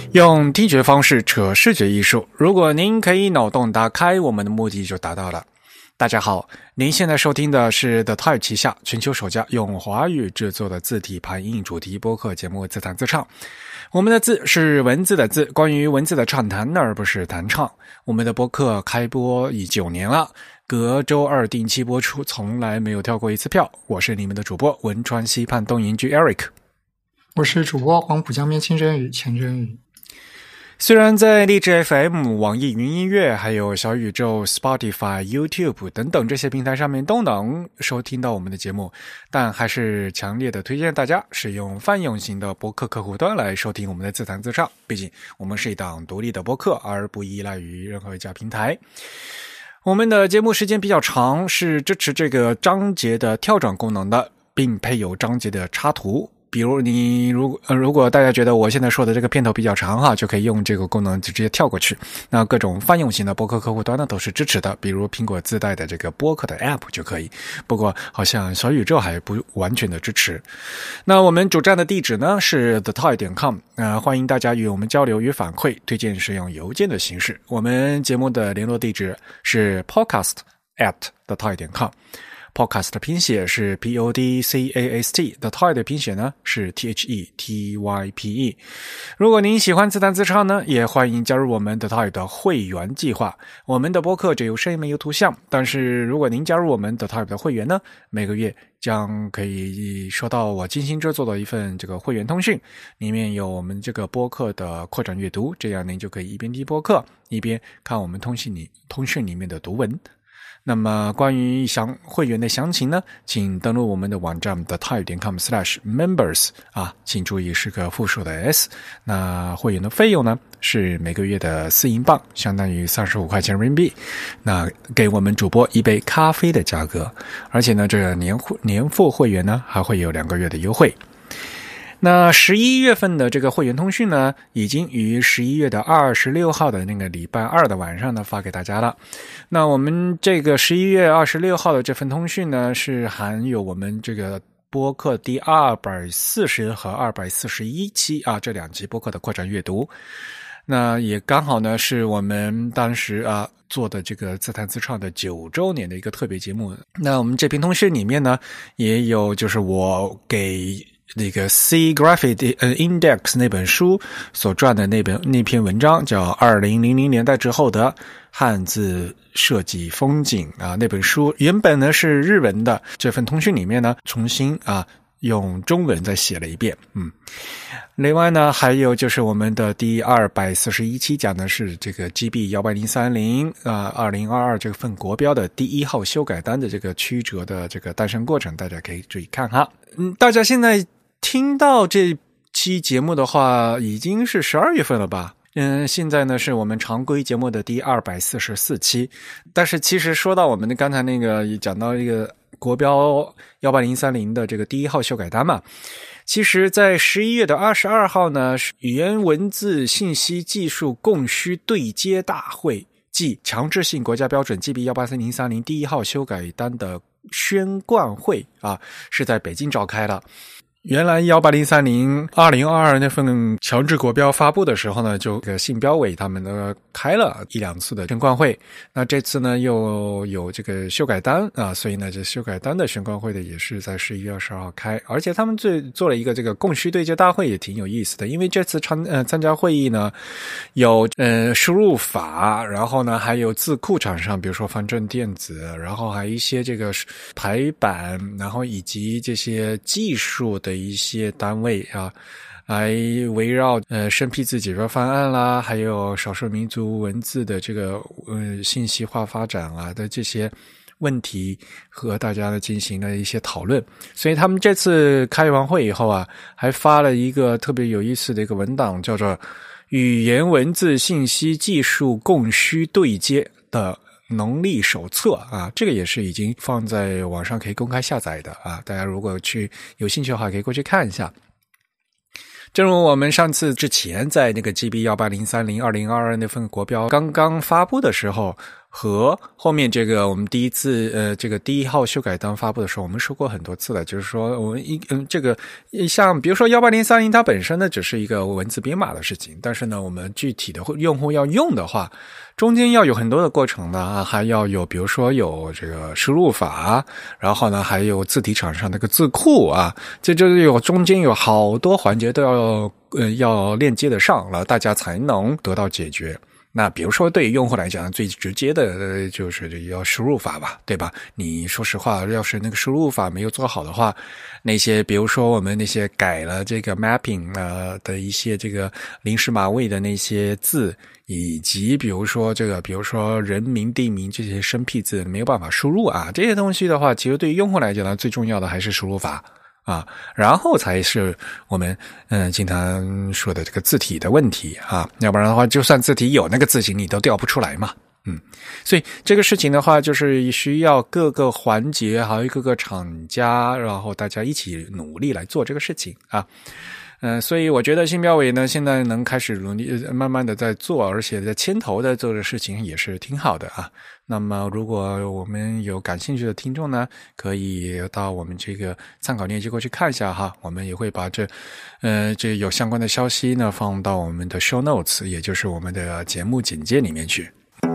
用听觉方式扯视觉艺术，如果您可以脑洞打开，我们的目的就达到了。大家好，您现在收听的是 The Type 旗下全球首家用华语制作的字体排印主题播客节目自弹自唱。我们的字是文字的字，关于文字的畅谈而不是弹唱。我们的播客开播已9年了，隔周二定期播出，从来没有跳过一次票。我是你们的主播汶川西畔东营居 Eric， 我是主播黄浦江边清真语钱真语。 虽然在荔枝 FM、网易云音乐、还有小宇宙、Spotify、YouTube 等等这些平台上面都能收听到我们的节目，但还是强烈的推荐大家使用泛用型的播客客户端来收听我们的自弹自唱，毕竟我们是一档独立的播客，而不依赖于任何一家平台。我们的节目时间比较长，是支持这个章节的跳转功能的，并配有章节的插图。比如你如果大家觉得我现在说的这个片头比较长哈，就可以用这个功能直接跳过去。那各种泛用型的播客客户端呢都是支持的，比如苹果自带的这个播客的 App 就可以。不过好像小宇宙还不完全的支持。那我们主站的地址呢是 thetype.com， 欢迎大家与我们交流与反馈，推荐使用邮件的形式。我们节目的联络地址是 podcast@thetype.com。Podcast 的拼写是 PODCAST， The Type 的拼写呢是 THETYPE。如果您喜欢自弹自唱呢，也欢迎加入我们 The Type 的会员计划。我们的播客只有声音没有图像，但是如果您加入我们 The Type 的会员呢，每个月将可以收到我精心制作的一份这个会员通讯，里面有我们这个播客的扩展阅读，这样您就可以一边听播客一边看我们通讯里面的读文。那么关于会员的详情呢，请登录我们的网站 thetype.com/members 请注意是个复数的 S。 那会员的费用呢是每个月的4英镑，相当于35块钱人民币，那给我们主播一杯咖啡的价格。而且呢这个年付会员呢还会有2个月的优惠。那11月份的这个会员通讯呢，已经于11月的26号的那个礼拜二的晚上呢发给大家了。那我们这个11月26号的这份通讯呢，是含有我们这个播客第240和241期这2期播客的扩展阅读。那也刚好呢是我们当时做的这个自弹自唱的9周年的一个特别节目。那我们这篇通讯里面呢，也有就是我给那个 C Graphic Index 那本书所撰的那篇文章，叫2000年代之后的汉字设计风景那本书原本呢是日文的，这份通讯里面呢重新用中文再写了一遍。另外呢还有就是我们的第241期讲的是这个 GB18030 2022这份国标的第1号修改单的这个曲折的这个诞生过程，大家可以注意看哈。大家现在听到这期节目的话已经是12月份了吧。现在呢是我们常规节目的第244期。但是其实说到我们的刚才那个讲到一个国标18030的这个第1号修改单嘛，其实在11月的22号呢，语言文字信息技术供需对接大会即强制性国家标准 GB18030 第1号修改单的宣贯会是在北京召开的。原来18030 2022那份强制国标发布的时候呢，就信标委他们呢开了1-2次的宣贯会。那这次呢又有这个修改单所以呢这修改单的宣贯会的也是在11月22号开。而且他们做了一个这个供需对接大会，也挺有意思的。因为这次参加会议呢，有输入法，然后呢还有字库厂商，比如说方正电子，然后还有一些这个排版，然后以及这些技术的一些单位来围绕生僻字解决方案啦，还有少数民族文字的这个信息化发展的这些问题和大家呢进行了一些讨论。所以他们这次开完会以后还发了一个特别有意思的一个文档，叫做语言文字信息技术供需对接的能力手册这个也是已经放在网上可以公开下载的大家如果有兴趣的话可以过去看一下。正如我们上次之前在那个 GB18030 2022那份国标刚刚发布的时候， 和后面这个我们第一次这个第1号修改档发布的时候，我们说过很多次了，就是说我们这个像比如说18030它本身呢只是一个文字编码的事情，但是呢我们具体的用户要用的话，中间要有很多的过程呢，还要有比如说有这个输入法，然后呢还有字体厂商那个字库啊，这就是有中间有好多环节都要链接得上了，大家才能得到解决。那比如说对于用户来讲最直接的就是要输入法吧，对吧？你说实话，要是那个输入法没有做好的话，那些比如说我们那些改了这个 mapping 的一些这个临时码位的那些字，以及比如说人名地名这些生僻字没有办法输入啊，这些东西的话，其实对于用户来讲呢，最重要的还是输入法啊，然后才是我们经常说的这个字体的问题啊，要不然的话就算字体有那个字形你都调不出来嘛。所以这个事情的话就是需要各个环节还有各个厂家，然后大家一起努力来做这个事情啊。所以我觉得新标委呢现在能开始努力慢慢的在做，而且在牵头的做的事情也是挺好的啊。那么如果我们有感兴趣的听众呢，可以到我们这个参考链接过去看一下哈，我们也会把这有相关的消息呢放到我们的 show notes， 也就是我们的节目简介里面去。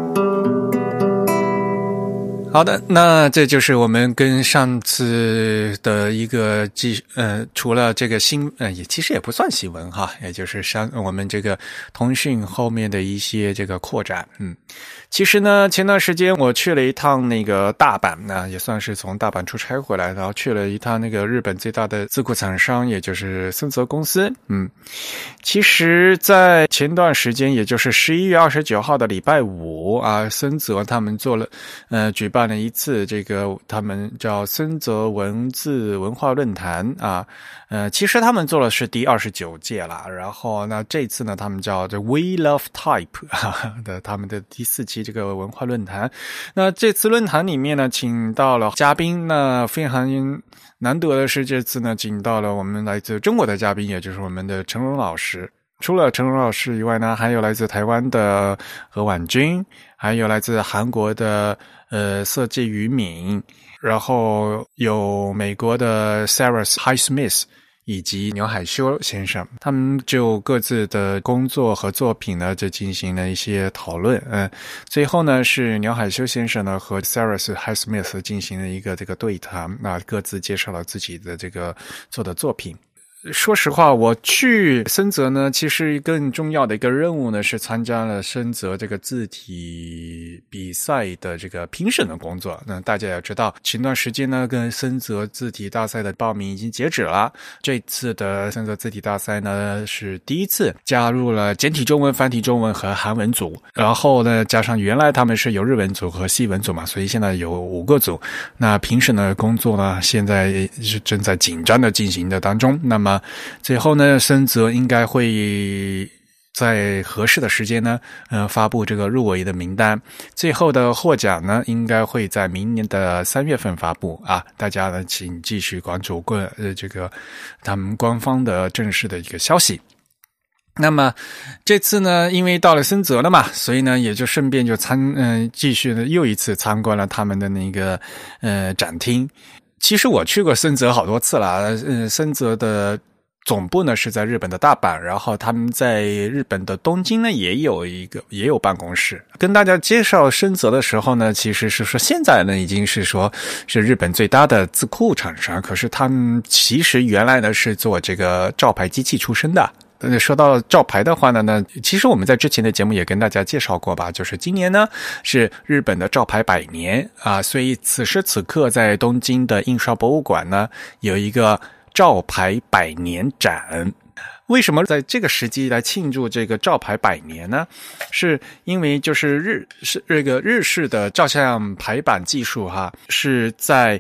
好的，那这就是我们跟上次的一个除了这个也其实也不算新闻哈，也就是我们这个通讯后面的一些这个扩展。其实呢前段时间我去了一趟那个大阪呢，也算是从大阪出差回来，然后去了一趟那个日本最大的字库厂商，也就是森泽公司。其实在前段时间，也就是11月29号的礼拜五啊，森泽他们举办了一次这个他们叫森泽文字文化论坛啊，其实他们做的是第29届啦，然后那这次呢他们叫这 We Love Type 的他们的第4期这个文化论坛。那这次论坛里面呢请到了嘉宾，那非常难得的是这次呢请到了我们来自中国的嘉宾，也就是我们的陈荣老师。除了陈荣老师以外呢，还有来自台湾的何婉君，还有来自韩国的色季于敏，然后有美国的 Sarah Highsmith 以及牛海修先生，他们就各自的工作和作品呢就进行了一些讨论。最后呢是牛海修先生呢和 Sarah Highsmith 进行了一个这个对谈，那各自介绍了自己的这个做的作品。说实话，我去森泽呢，其实更重要的一个任务呢，是参加了森泽这个字体比赛的这个评审的工作。那大家也知道，前段时间呢，跟森泽字体大赛的报名已经截止了。这次的森泽字体大赛呢，是第一次加入了简体中文、繁体中文和韩文组，然后呢，加上原来他们是有日文组和西文组嘛，所以现在有5个组。那评审的工作呢，现在是正在紧张的进行的当中。那么最后呢，森泽应该会在合适的时间呢，发布这个入围的名单。最后的获奖呢，应该会在明年的3月份发布啊。大家呢，请继续关注这个他们官方的正式的一个消息。那么这次呢，因为到了森泽了嘛，所以呢也就顺便就继续呢又一次参观了他们的那个展厅。其实我去过森泽好多次了，森泽的总部呢是在日本的大阪，然后他们在日本的东京呢也有办公室。跟大家介绍森泽的时候呢，其实是说现在呢已经是说是日本最大的字库厂商，可是他们其实原来呢是做这个照牌机器出身的。说到照牌的话呢，其实我们在之前的节目也跟大家介绍过吧，就是今年呢是日本的照牌100年啊，所以此时此刻在东京的印刷博物馆呢有一个照牌100年展。为什么在这个时机来庆祝这个照牌100年呢？是因为就是这个日式的照相排版技术哈，是在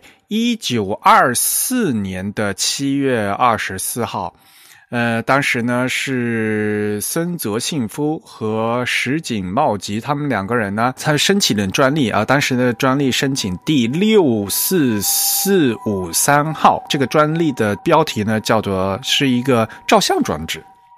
1924年的7月24号。当时呢是森泽幸夫和石井茂吉他们2个人呢，他申请了专利啊，当时的专利申请第64453号，这个专利的标题呢叫做是一个照相装置。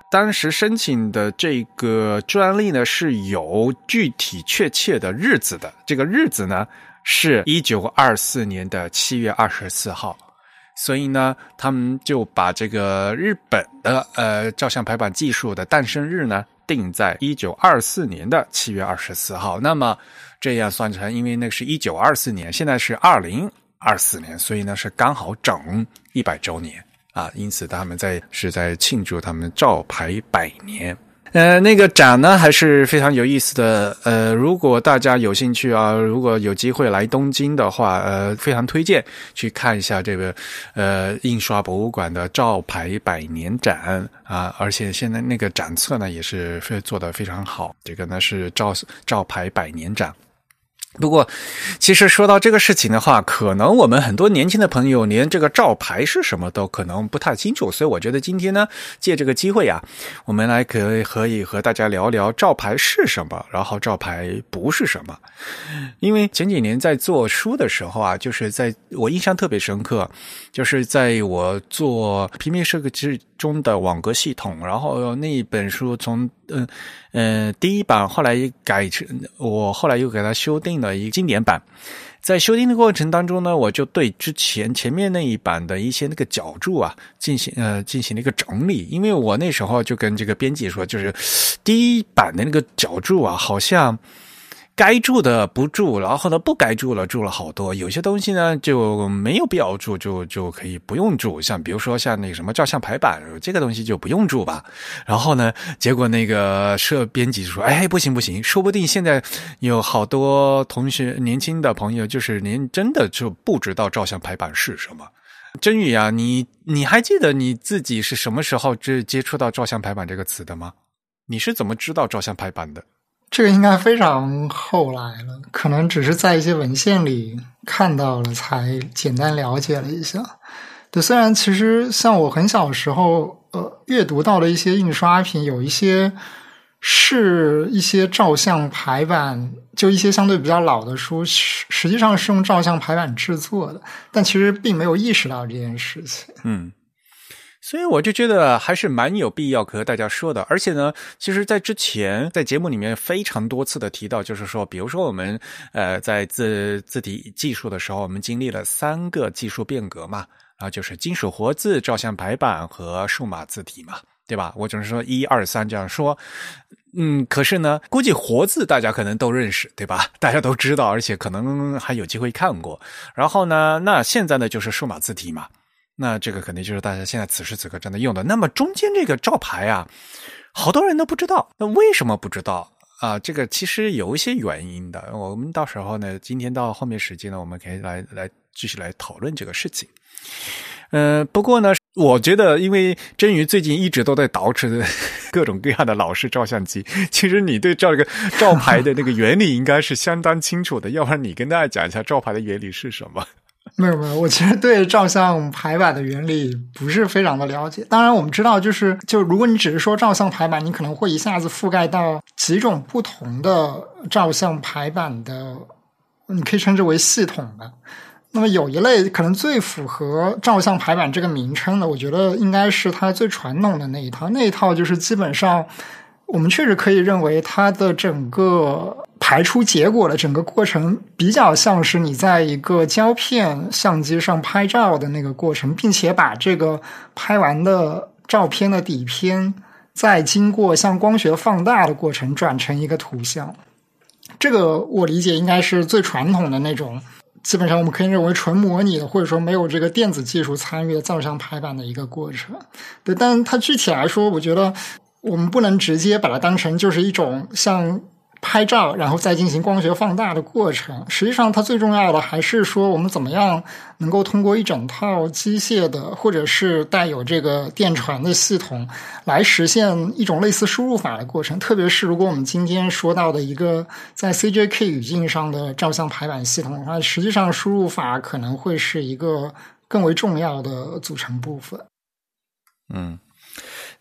当时申请的这个专利呢是有具体确切的日子的，这个日子呢是1924年的7月24号。所以呢，他们就把这个日本的照相排版技术的诞生日呢定在1924年的7月24号。那么这样算成，因为那是1924年，现在是2024年，所以呢是刚好整100周年啊，因此他们是在庆祝他们照牌100年。那个展呢还是非常有意思的。如果大家有兴趣啊，如果有机会来东京的话，非常推荐去看一下这个印刷博物馆的照牌100年展啊，而且现在那个展册呢也是做得非常好。这个呢是照牌100年展。不过其实说到这个事情的话，可能我们很多年轻的朋友连这个照牌是什么都可能不太清楚，所以我觉得今天呢借这个机会啊，我们来可以和大家聊聊照牌是什么，然后照牌不是什么。因为前几年在做书的时候啊，就是我印象特别深刻，就是在我做平面设计中的网格系统，然后那一本书从第一版后来我后来又给它修订了一个经典版。在修订的过程当中呢，我就对前面那一版的一些那个角注啊进行了一个整理。因为我那时候就跟这个编辑说，就是第一版的那个角注啊，好像该注的不注，然后呢不该注了注了好多，有些东西呢就没有必要注，就可以不用注，像比如说像那个什么照相排版，这个东西就不用注吧。然后呢结果那个编辑说，不行，说不定现在有好多同学年轻的朋友就是真的就不知道照相排版是什么。真宇啊，你还记得你自己是什么时候接触到照相排版这个词的吗？你是怎么知道照相排版的？ 这个应该非常后来了，可能只是在一些文献里看到了，才简单了解了一下。对，虽然其实像我很小的时候，阅读到的一些印刷品，有一些是一些照相排版，就一些相对比较老的书，实际上是用照相排版制作的，但其实并没有意识到这件事情。 所以我就觉得还是蛮有必要和大家说的。而且呢，其实在之前在节目里面非常多次的提到，就是说比如说我们在字体技术的时候，我们经历了3个技术变革嘛，然后就是金属活字、照相排版和数码字体嘛，对吧？我只是说1、2、3这样说。可是呢，估计活字大家可能都认识，对吧？大家都知道，而且可能还有机会看过。然后呢，那现在呢就是数码字体嘛。那这个肯定就是大家现在此时此刻正在用的。那么中间这个照牌啊，好多人都不知道。那为什么不知道啊？这个其实有一些原因的。我们到时候呢，今天到后面时间呢，我们可以来继续来讨论这个事情。不过呢，我觉得因为真宇最近一直都在捯饬各种各样的老式照相机，其实你对这个照牌的那个原理应该是相当清楚的，要不然你跟大家讲一下照牌的原理是什么？ 没有，我其实对照相排版的原理不是非常的了解。当然我们知道，就如果你只是说照相排版，你可能会一下子覆盖到几种不同的照相排版的，你可以称之为系统吧。那么有一类可能最符合照相排版这个名称的，我觉得应该是它最传统的那一套就是基本上我们确实可以认为它的整个排出结果的整个过程比较像是你在一个胶片相机上拍照的那个过程，并且把这个拍完的照片的底片再经过像光学放大的过程转成一个图像。这个我理解应该是最传统的那种，基本上我们可以认为纯模拟的，或者说没有这个电子技术参与的照相排版的一个过程。对，但它具体来说，我觉得我们不能直接把它当成就是一种像拍照然后再进行光学放大的过程。实际上它最重要的还是说我们怎么样能够通过一整套机械的或者是带有这个电传的系统来实现一种类似输入法的过程。特别是如果我们今天说到的一个在 CJK 语境上的照相排版系统的话，实际上输入法可能会是一个更为重要的组成部分。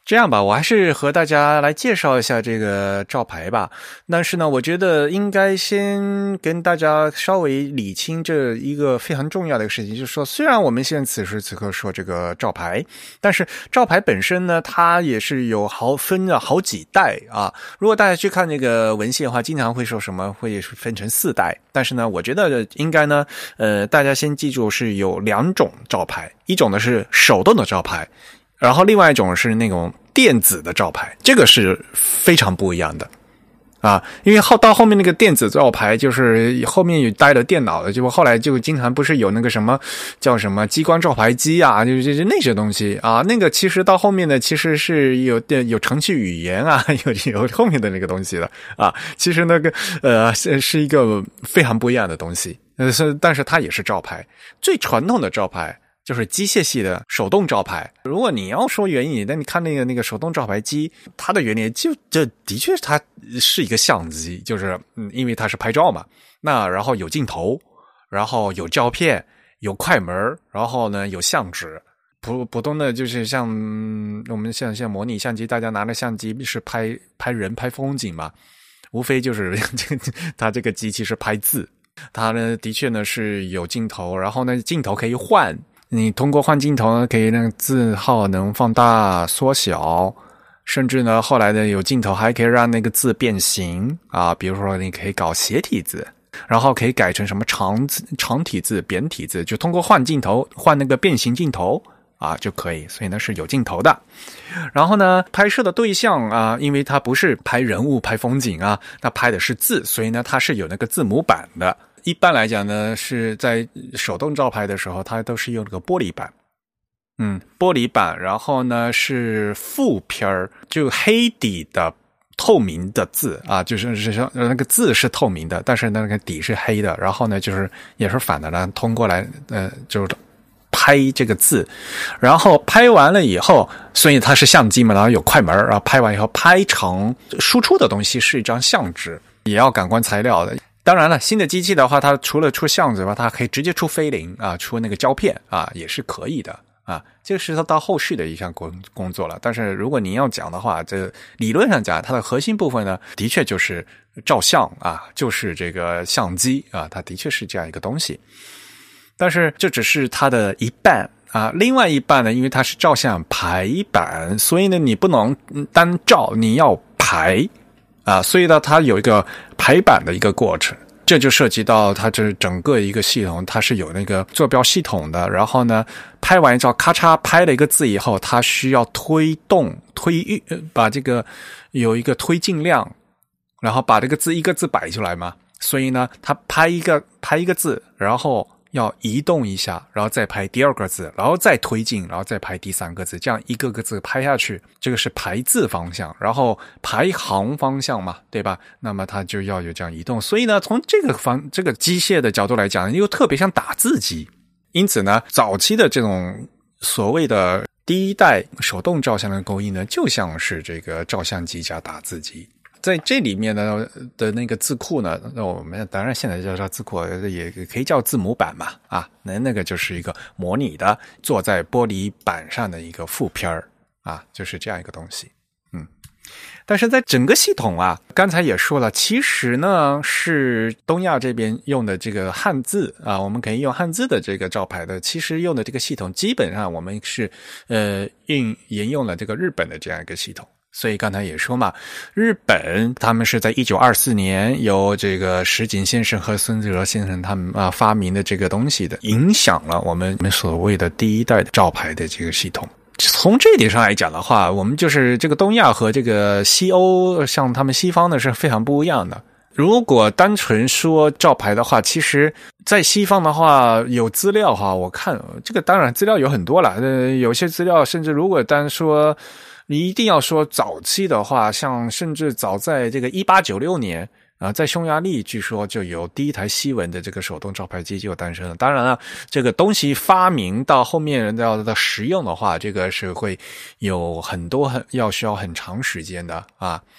这样吧，我还是和大家来介绍一下这个照牌吧。但是呢，我觉得应该先跟大家稍微理清这一个非常重要的一个事情，就是说，虽然我们现在此时此刻说这个照牌，但是照牌本身呢，它也是有分了好几代啊。如果大家去看那个文献的话，经常会说什么会分成4代，但是呢，我觉得应该呢，大家先记住是有2种照牌，一种呢是手动的照牌。然后另外一种是那种电子的照牌，这个是非常不一样的啊，因为到后面那个电子照牌就是后面有带了电脑的，就后来就经常不是有那个什么叫什么激光照牌机啊，就是那些东西啊，那个其实到后面呢其实是有程序语言啊，有后面的那个东西的啊，其实那个是一个非常不一样的东西，但是它也是照牌，最传统的照牌。就是机械系的手动照牌。如果你要说原理，那你看那个手动照牌机，它的原理这的确它是一个相机，就是因为它是拍照嘛，那然后有镜头，然后有胶片，有快门，然后呢有相纸。普通的就是像我们像模拟相机，大家拿着相机是拍人拍风景嘛，无非就是它这个机器是拍字，它呢的确呢是有镜头，然后呢镜头可以换。你通过换镜头呢，可以让字号能放大、缩小，甚至呢，后来的有镜头还可以让那个字变形啊。比如说，你可以搞斜体字，然后可以改成什么长体字、扁体字，就通过换镜头、换那个变形镜头啊就可以。所以呢是有镜头的。然后呢，拍摄的对象啊，因为它不是拍人物、拍风景啊，它拍的是字，所以呢它是有那个字母板的。一般来讲呢，是在手动照牌的时候，它都是用那个玻璃板，玻璃板，然后呢是负片儿，就黑底的透明的字啊，就是那个字是透明的，但是那个底是黑的，然后呢就是也是反的呢，通过来就是拍这个字，然后拍完了以后，所以它是相机嘛，然后有快门，然后拍完以后拍成输出的东西是一张相纸，也要感光材料的。当然了，新的机器的话，它除了出相纸的话，它可以直接出菲林啊，出那个胶片啊，也是可以的啊。这个是它到后续的一项工作了。但是如果您要讲的话，这理论上讲，它的核心部分呢，的确就是照相啊，就是这个相机啊，它的确是这样一个东西。但是这只是它的一半啊，另外一半呢，因为它是照相排版，所以呢，你不能单照，你要排。啊，所以呢，它有一个排版的一个过程，这就涉及到它这整个一个系统，它是有那个坐标系统的。然后呢，拍完照，咔嚓拍了一个字以后，它需要把这个有一个推进量，然后把这个字一个字摆出来嘛。所以呢，它拍一个字，然后要移动一下，然后再拍第2个字，然后再推进，然后再拍第3个字，这样一个个字拍下去，这个是排字方向，然后排行方向嘛，对吧？那么它就要有这样移动，所以呢，从这个机械的角度来讲，又特别像打字机。因此呢，早期的这种所谓的第一代手动照相的工艺呢，就像是这个照相机加打字机。在这里面的那个字库呢，那我们当然现在叫字库，也可以叫字母板嘛，啊，那个就是一个模拟的坐在玻璃板上的一个负片儿啊，就是这样一个东西。但是在整个系统啊，刚才也说了，其实呢是东亚这边用的这个汉字啊，我们可以用汉字的这个照牌的，其实用的这个系统基本上我们是沿用了这个日本的这样一个系统。所以刚才也说嘛，日本他们是在1924年由这个石井先生和孙子哲先生他们发明的这个东西的，影响了我们所谓的第一代的照牌的这个系统。从这一点上来讲的话，我们就是这个东亚和这个西欧，像他们西方的是非常不一样的。如果单纯说照牌的话，其实在西方的话有资料哈，我看这个当然资料有很多了，有些资料甚至如果单说你一定要说早期的话，像甚至早在这个1896年在匈牙利据说就有第一台西文的这个手动照牌机就诞生了。当然了，这个东西发明到后面要实用的话，这个是会有很多需要很长时间的啊。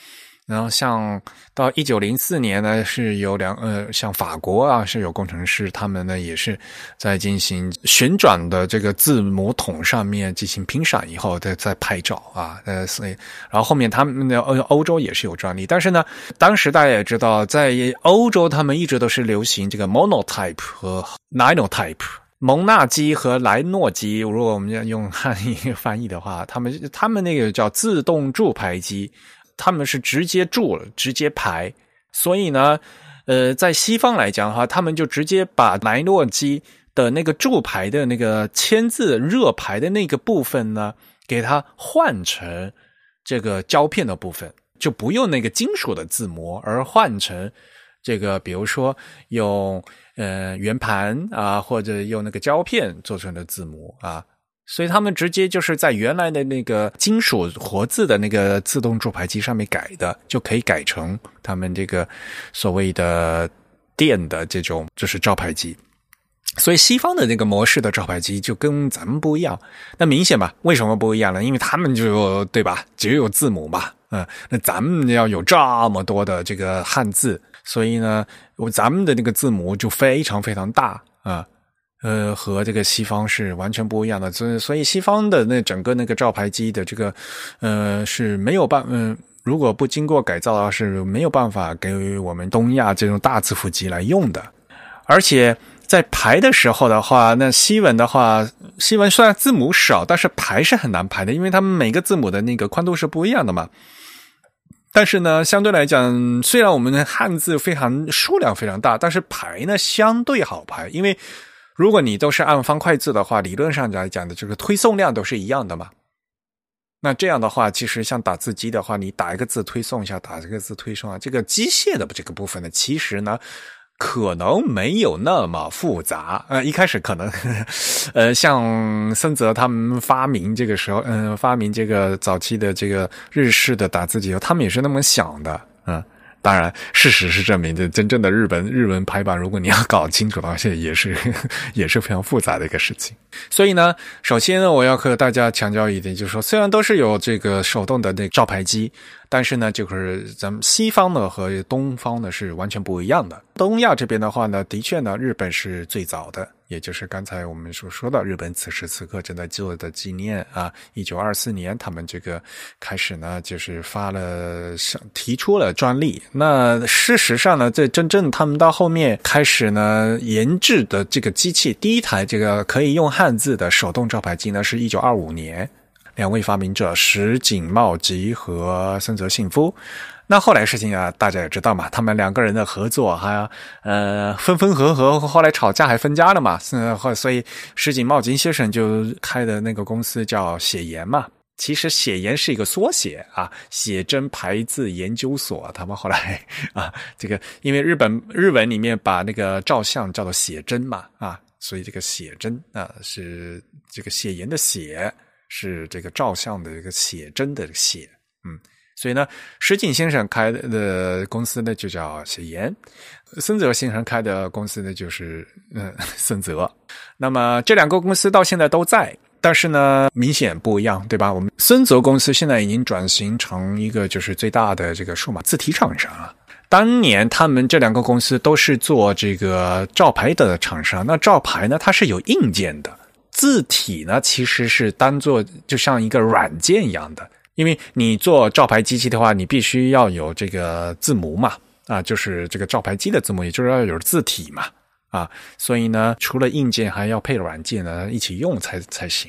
然后像到1904年呢，是有像法国啊是有工程师，他们呢也是在进行旋转的这个字母筒上面进行拼闪以后再拍照啊，所以然后后面他们的欧洲也是有专利，但是呢，当时大家也知道，在欧洲他们一直都是流行这个 monotype 和 linotype。蒙纳机和莱诺机，如果我们要用汉语翻译的话，他们那个叫自动注排机，他们是直接注了，直接排。所以呢，在西方来讲的话，他们就直接把莱诺机的那个注排的那个签字热排的那个部分呢，给它换成这个胶片的部分，就不用那个金属的字模，而换成这个，比如说用圆盘啊，或者用那个胶片做成的字母啊，所以他们直接就是在原来的那个金属活字的那个自动注排机上面改的，就可以改成他们这个所谓的电的这种就是照排机。所以西方的那个模式的照排机就跟咱们不一样。那明显吧，为什么不一样呢？因为他们就对吧，只有字母嘛，那咱们要有这么多的这个汉字，所以呢，咱们的那个字母就非常非常大啊，和这个西方是完全不一样的。所以西方的那整个那个照排机的这个是没有如果不经过改造的话，是没有办法给我们东亚这种大字符机来用的。而且在排的时候的话，那西文的话，西文虽然字母少，但是排是很难排的，因为他们每个字母的那个宽度是不一样的嘛。但是呢，相对来讲，虽然我们的汉字数量非常大，但是排呢相对好排，因为如果你都是按方块字的话，理论上来讲的这个推送量都是一样的嘛。那这样的话，其实像打字机的话，你打一个字推送一下，打一个字推送啊，这个机械的这个部分呢，其实呢可能没有那么复杂。一开始可能像森泽他们发明这个时候发明这个早期的这个日式的打字机，他们也是那么想的。当然事实是证明的，真正的日文排版，如果你要搞清楚的话，也是非常复杂的一个事情。所以呢，首先呢，我要和大家强调一点，就是说虽然都是有这个手动的那个照排机，但是呢，就是咱们西方的和东方的是完全不一样的。东亚这边的话呢，的确呢，日本是最早的，也就是刚才我们所说的日本此时此刻正在做的纪念啊，1924年他们这个开始呢，就是提出了专利。那事实上呢，这真正他们到后面开始呢研制的这个机器，第一台这个可以用汉字的手动照排机呢，是1925年。两位发明者石井茂吉和森泽幸夫。那后来事情啊，大家也知道嘛，他们两个人的合作还分分合合，后来吵架还分家了嘛。所以石井茂吉先生就开的那个公司叫写研嘛。其实写研是一个缩写啊，写真排字研究所。他们后来啊，这个因为日文里面把那个照相叫做写真嘛啊，所以这个写真啊是这个写研的写。是这个照相的这个写真的写，所以呢，石井先生开的公司呢就叫写研，森泽先生开的公司呢就是森泽。那么这两个公司到现在都在，但是呢明显不一样，对吧？我们森泽公司现在已经转型成一个就是最大的这个数码字体厂商了。当年他们这两个公司都是做这个照排的厂商，那照排呢它是有硬件的。字体呢其实是当做就像一个软件一样的，因为你做照排机器的话，你必须要有这个字母嘛，就是这个照排机的字母，也就是要有字体嘛，所以呢除了硬件还要配软件呢一起用才行。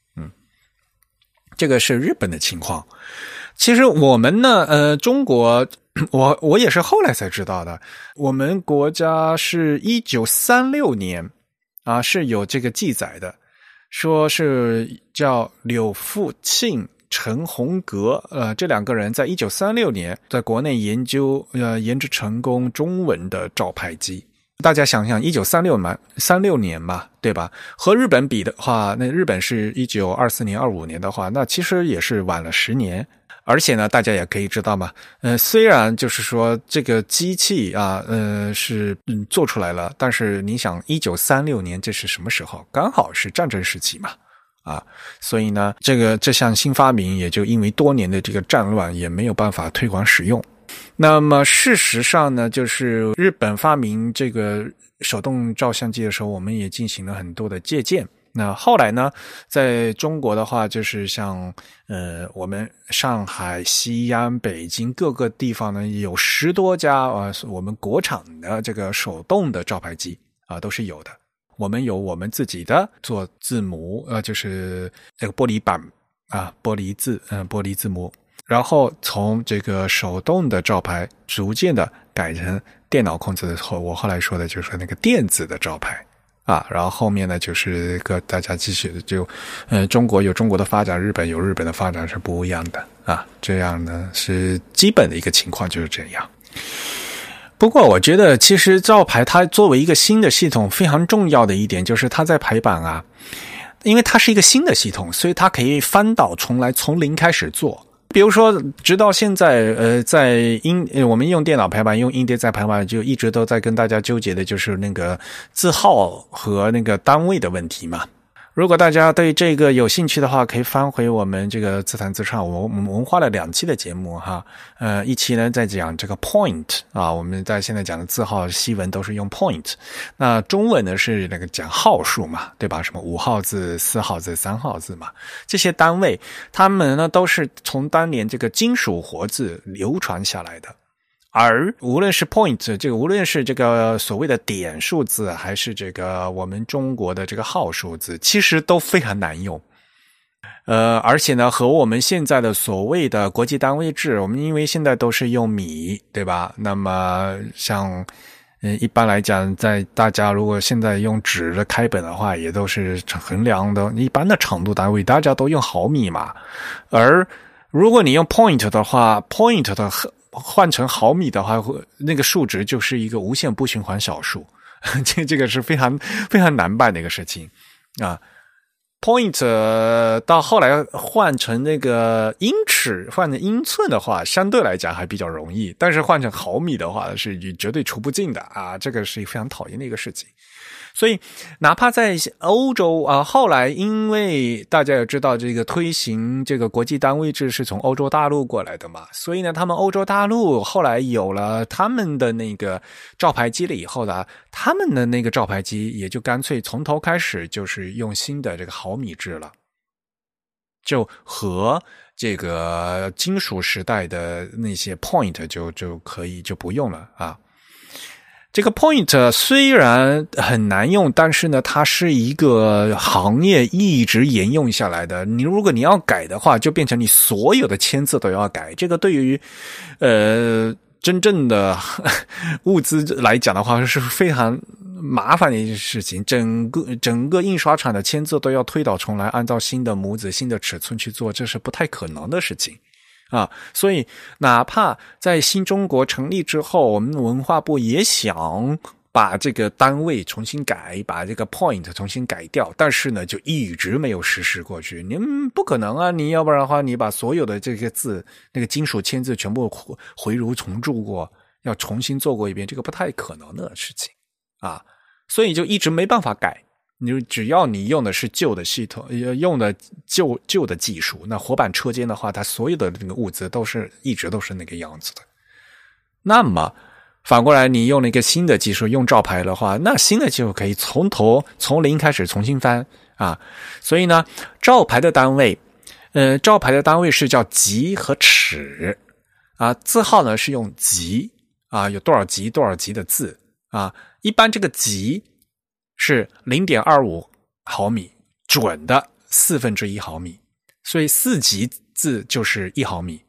这个是日本的情况。其实我们呢中国我也是后来才知道的，我们国家是1936年是有这个记载的，说是叫柳富庆、陈宏阁，这两个人在1936年在国内研制成功中文的照排机。大家想想，1936年嘛，对吧？和日本比的话，那日本是1924年、25年的话，那其实也是晚了10年。而且呢，大家也可以知道嘛，虽然就是说这个机器是做出来了，但是你想1936年这是什么时候？刚好是战争时期嘛，所以呢，这项新发明也就因为多年的这个战乱也没有办法推广使用。 那么事实上呢，就是日本发明这个手动照相机的时候，我们也进行了很多的借鉴。那后来呢，在中国的话，就是像我们上海、西安、北京各个地方呢，有10多家我们国产的这个手动的照牌机都是有的。我们有我们自己的做字母，就是这个玻璃板玻璃字母，然后从这个手动的照牌逐渐的改成电脑控制的后，我后来说的就是那个电子的照牌。然后后面呢，就是大家继续就，中国有中国的发展，日本有日本的发展是不一样的这样呢是基本的一个情况就是这样。不过我觉得其实照牌它作为一个新的系统非常重要的一点就是它在排版因为它是一个新的系统，所以它可以翻倒重来，从零开始做。比如说直到现在我们用电脑排版用硬碟在排版，就一直都在跟大家纠结的就是那个字号和那个单位的问题嘛。如果大家对这个有兴趣的话，可以翻回我们这个自弹自唱，我们花了2期的节目一期呢在讲这个 point 我们在现在讲的字号西文都是用 point， 那中文呢是那个讲号数嘛，对吧？什么5号字、4号字、3号字嘛，这些单位它们呢都是从当年这个金属活字流传下来的。而无论是 point 无论是这个所谓的点数字，还是这个我们中国的这个号数字，其实都非常难用。而且呢，和我们现在的所谓的国际单位制，我们因为现在都是用米，对吧？那么像一般来讲，在大家如果现在用纸的开本的话，也都是衡量的一般的长度单位，大家都用毫米嘛。而如果你用 point 的话 ，point 的换成毫米的话，那个数值就是一个无限不循环小数，这个是非常非常难办的一个事情point 到后来换成那个英尺，换成英寸的话，相对来讲还比较容易，但是换成毫米的话是绝对除不尽的这个是非常讨厌的一个事情。所以哪怕在欧洲后来因为大家也知道这个推行这个国际单位制是从欧洲大陆过来的嘛，所以呢他们欧洲大陆后来有了他们的那个照牌机了以后呢，他们的那个照牌机也就干脆从头开始就是用新的这个毫米制了，就和这个金属时代的那些 point 就可以就不用了这个 point 虽然很难用，但是呢它是一个行业一直沿用下来的。如果你要改的话，就变成你所有的签字都要改，这个对于真正的物资来讲的话是非常麻烦的一件事情，整个印刷厂的签字都要推倒重来，按照新的模子新的尺寸去做，这是不太可能的事情所以哪怕在新中国成立之后，我们文化部也想把这个单位重新改，把这个 point 重新改掉，但是呢就一直没有实施过去。你们不可能你要不然的话你把所有的这个字那个金属签字全部回炉重铸过，要重新做过一遍，这个不太可能的事情所以就一直没办法改。只要你用的是旧的系统，用的旧的技术，那活板车间的话，它所有的那个物资一直都是那个样子的。那么反过来你用了一个新的技术，用照牌的话，那新的技术可以从零开始重新翻所以呢照牌的单位是叫级和尺字号呢是用级有多少级多少级的字一般这个级是 0.25 毫米，准的1/4毫米，所以4级字就是1毫米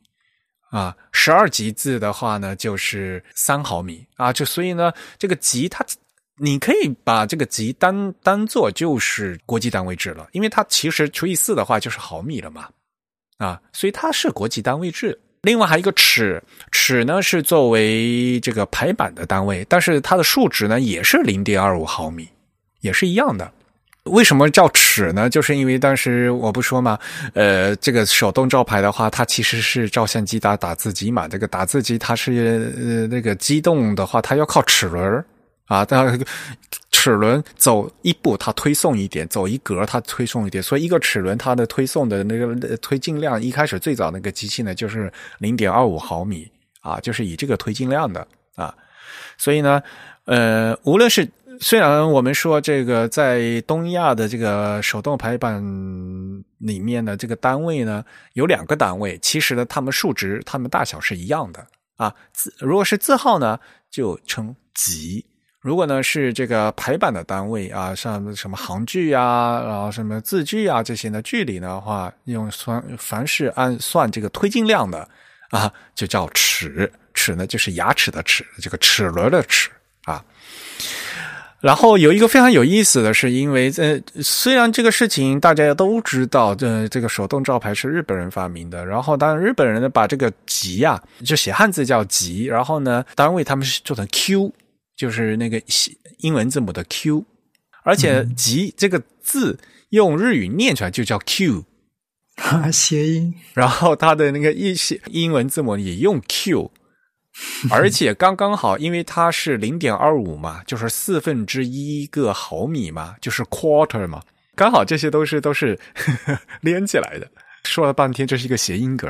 12级字的话呢就是3毫米所以呢这个级你可以把这个级当做就是国际单位制了，因为它其实除以4的话就是毫米了嘛所以它是国际单位制。另外还有一个尺呢是作为这个排版的单位，但是它的数值呢也是 0.25 毫米，也是一样的。为什么叫尺呢？就是因为当时我不说嘛，这个手动照牌的话，它其实是照相机打字机嘛，这个打字机它是那个机动的话，它要靠齿轮它齿轮走一步它推送一点，走一格它推送一点，所以一个齿轮它的推送的那个推进量，一开始最早那个机器呢就是 0.25 毫米啊，就是以这个推进量的啊。所以呢无论是虽然我们说这个在东亚的这个手动排版里面呢，这个单位呢有2个单位，其实呢它们数值它们大小是一样的啊。如果是字号呢就称级，如果呢是这个排版的单位啊，像什么行距啊，然后什么字距啊这些呢，距离的话用凡是按算这个推进量的啊，就叫尺。尺呢就是牙齿的齿，这个齿轮的齿啊。然后有一个非常有意思的是，因为虽然这个事情大家都知道，这个手动照牌是日本人发明的，然后当然日本人呢把这个级啊，就写汉字叫级，然后呢单位他们是做成 Q， 就是那个英文字母的 Q， 而且级这个字用日语念出来就叫 Q， 谐音， 然后它的那个英文字母也用 Q。而且刚刚好，因为它是 0.25 嘛，就是1/4个毫米嘛，就是 quarter 嘛，刚好这些都是连起来的。说了半天这是一个谐音梗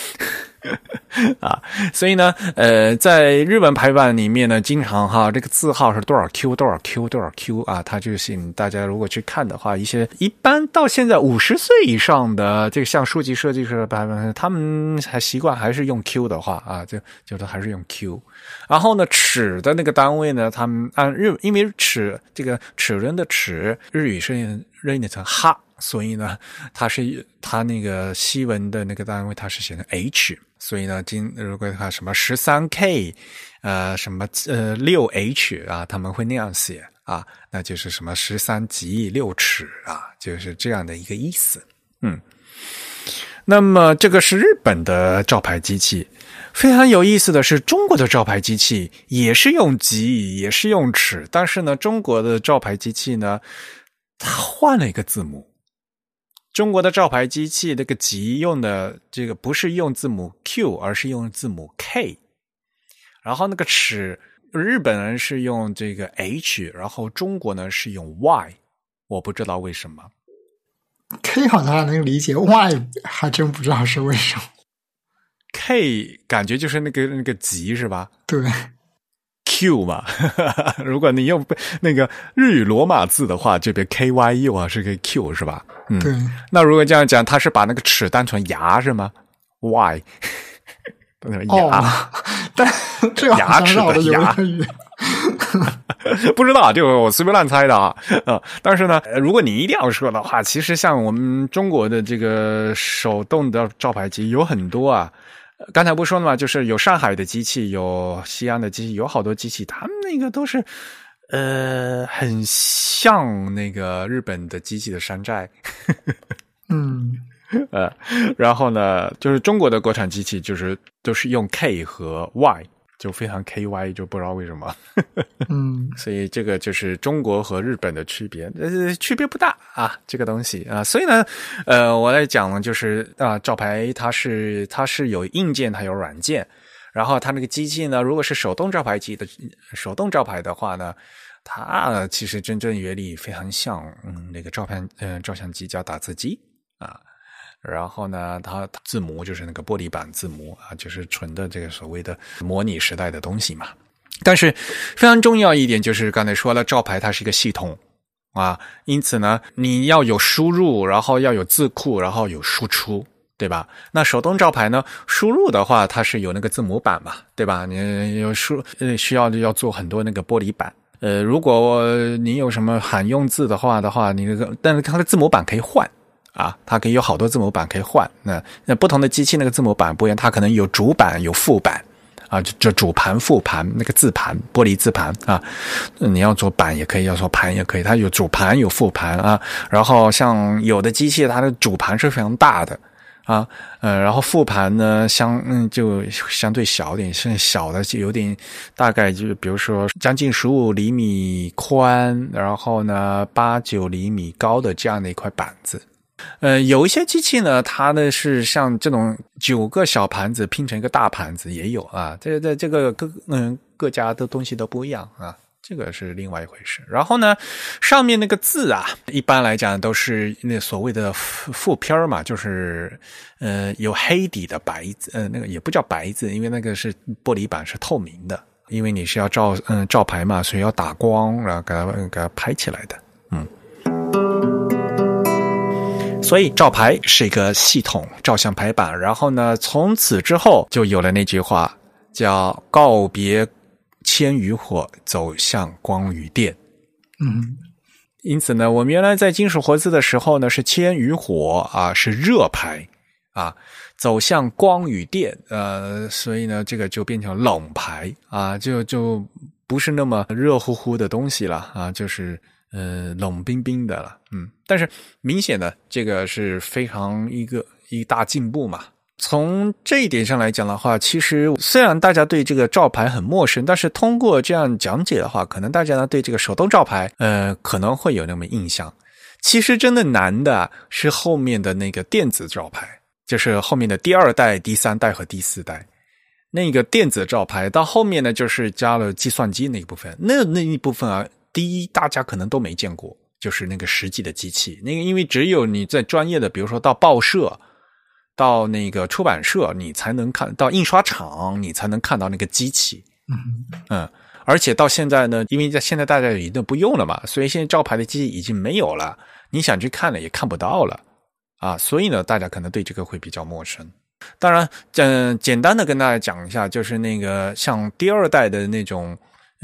啊，所以呢在日本排版里面呢，经常哈这个字号是多少 Q 多少 Q 多少 Q 啊，它就是大家如果去看的话，一般到现在50岁以上的这个像数据设计师的排版，他们还习惯还是用 Q 的话啊，就还是用 Q。然后呢尺的那个单位呢，他们按因为这个齿轮的齿日语是认成哈，所以呢它那个西文的那个单位它是写成 H， 所以呢如果看什么 13K 什么6H 啊，他们会那样写啊，那就是什么13级6尺啊，就是这样的一个意思。那么这个是日本的照牌机器。非常有意思的是，中国的照牌机器也是用级，也是用尺，但是呢中国的照牌机器呢它换了一个字母。中国的照牌机器那个级用的这个不是用字母 Q， 而是用字母 K。然后那个尺，日本人是用这个 H， 然后中国呢是用 Y， 我不知道为什么。 K 好像还能理解， Y 还真不知道是为什么。 K 感觉就是那个级是吧？ 对。 Q 嘛如果你用那个日语罗马字的话，这边 KYU 啊是个 Q 是吧？ 对。 那如果这样讲，它是把那个齿当成牙是吗？ Y 牙但这牙齿的牙不知道，这个我随便乱猜的啊。但是呢，如果你一定要说的话，其实像我们中国的这个手动的照牌机有很多啊。刚才不说了吗？就是有上海的机器，有西安的机器，有好多机器，他们那个都是很像那个日本的机器的山寨。然后呢，就是中国的国产机器就是都是用 K 和 Y， 就非常 KY， 就不知道为什么。所以这个就是中国和日本的区别，区别不大啊，这个东西啊。所以呢，我来讲就是照牌它是有硬件，它有软件。然后它那个机器呢，如果是手动照牌的话呢，它其实真正原理非常像那个照相机加打字机啊。然后呢，它字母就是那个玻璃板字母啊，就是纯的这个所谓的模拟时代的东西嘛。但是非常重要一点就是刚才说了，照牌它是一个系统啊，因此呢，你要有输入，然后要有字库，然后有输出，对吧？那手动照牌呢，输入的话它是有那个字母板嘛，对吧？你有需要做很多那个玻璃板。如果你有什么罕用字的话，但是它的字母板可以换。它可以有好多字母板可以换。那不同的机器那个字母板不一样，它可能有主板有副板啊，这主盘副盘那个字盘玻璃字盘啊，你要做板也可以，要做盘也可以，它有主盘有副盘啊。然后像有的机器它的主盘是非常大的啊，然后副盘呢就相对小一点，是小的就有点大概就比如说将近15厘米宽，然后呢8-9厘米高的这样的一块板子。有一些机器呢，它呢是像这种9个小盘子拼成一个大盘子也有啊。这个各家的东西都不一样啊。 这个是另外一回事。然后呢，上面那个字啊，一般来讲都是那所谓的副篇嘛，就是有黑底的白字，那个也不叫白字，因为那个是玻璃板是透明的，因为你是要照牌嘛，所以要打光，然后给它拍起来的。所以照牌是一个系统照相排版，然后呢，从此之后就有了那句话叫告别铅与火，走向光与电。因此呢，我们原来在金属活字的时候呢是铅与火啊，是热牌啊，走向光与电，所以呢这个就变成冷牌啊，就不是那么热乎乎的东西了啊，就是冷冰冰的了。但是明显的这个是非常一大进步嘛。从这一点上来讲的话，其实虽然大家对这个照牌很陌生，但是通过这样讲解的话，可能大家呢对这个手动照牌可能会有那么印象。其实真的难的是后面的那个电子照牌，就是后面的第2代、第3代和第4代。那个电子照牌到后面呢就是加了计算机那一部分，那一部分啊，第一大家可能都没见过，就是那个实际的机器。那个因为只有你在专业的，比如说到报社，到那个出版社，你才能看到印刷厂，你才能看到那个机器。而且到现在呢，因为现在大家已经不用了嘛，所以现在照牌的机器已经没有了，你想去看了也看不到了啊，所以呢大家可能对这个会比较陌生。当然简单的跟大家讲一下，就是那个像第2代的那种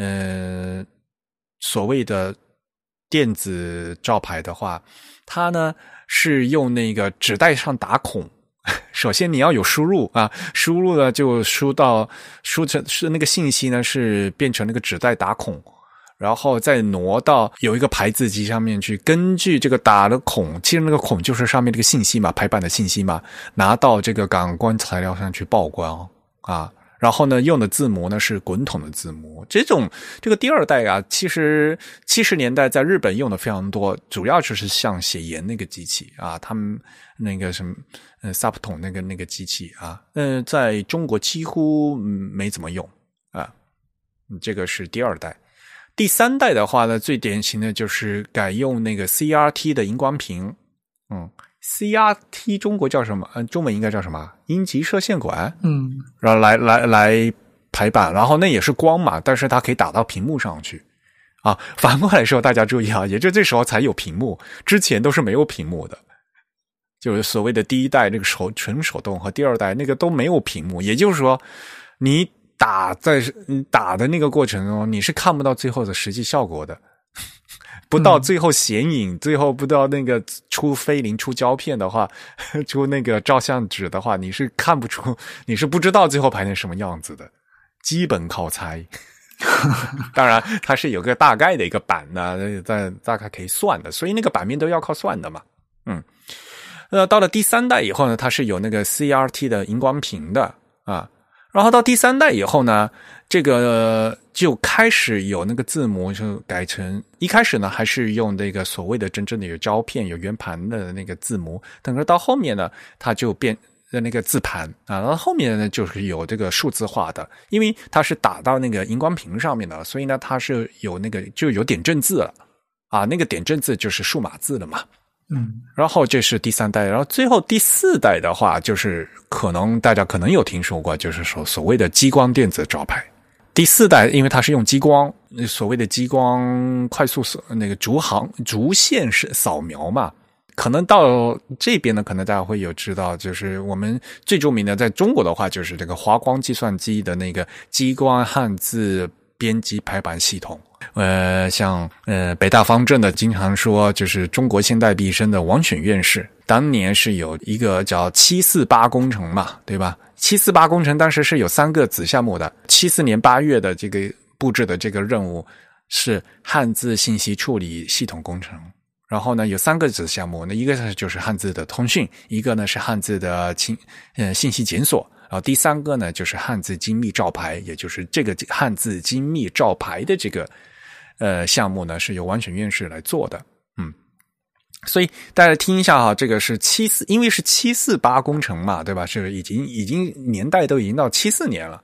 所谓的电子照牌的话，它呢是用那个纸袋上打孔。首先你要有输入啊，输入呢就输成是那个信息呢是变成那个纸袋打孔，然后再挪到有一个排字机上面去，根据这个打的孔，其实那个孔就是上面这个信息嘛，排版的信息嘛，拿到这个感光材料上去曝光啊。然后呢，用的字模呢是滚筒的字模。这个第2代啊，其实70年代在日本用的非常多，主要就是像写盐那个机器啊，他们那个什么萨普桶那个机器啊，在中国几乎没怎么用啊。这个是第2代。第3代的话呢，最典型的就是改用那个 CRT 的荧光屏。CRT 中国叫什么？中文应该叫什么？阴极射线管。然后来排版，然后那也是光嘛，但是它可以打到屏幕上去啊。反过来说，大家注意啊，也就这时候才有屏幕，之前都是没有屏幕的。就是所谓的第1代那个纯手动和第2代那个都没有屏幕，也就是说，你打的那个过程中，你是看不到最后的实际效果的。不到最后显影，最后不到那个出菲林出胶片的话，出那个照相纸的话，你是看不出，你是不知道最后排成什么样子的，基本靠猜。当然它是有个大概的一个版呢，大概可以算的，所以那个版面都要靠算的嘛。到了第3代以后呢，它是有那个 CRT 的荧光屏的啊。然后到第3代以后呢，这个就开始有那个字模就改成，一开始呢还是用那个所谓的真正的有胶片有圆盘的那个字模，但是到后面呢它就变那个字盘啊，然后后面呢就是有这个数字化的，因为它是打到那个荧光屏上面的，所以呢它是有那个就有点阵字了啊，那个点阵字就是数码字了嘛。然后这是第3代，然后最后第4代的话，就是大家可能有听说过，就是说所谓的激光电子照牌。第4代因为它是用激光，所谓的激光快速那个逐线式扫描嘛，可能到这边呢，可能大家会有知道，就是我们最著名的在中国的话，就是这个华光计算机的那个激光汉字编辑排版系统。像北大方正的经常说，就是中国现代毕生的王选院士，当年是有一个叫748工程嘛，对吧？748工程当时是有3个子项目的，74年8月的这个布置的这个任务是汉字信息处理系统工程。然后呢，有3个子项目，那一个就是汉字的通讯，一个呢是汉字的信息检索，然后第3个呢就是汉字精密照牌，也就是这个汉字精密照牌的这个项目呢是由王选院士来做的。所以大家听一下哈，这个是因为是748工程嘛，对吧？是已经年代都已经到74年了，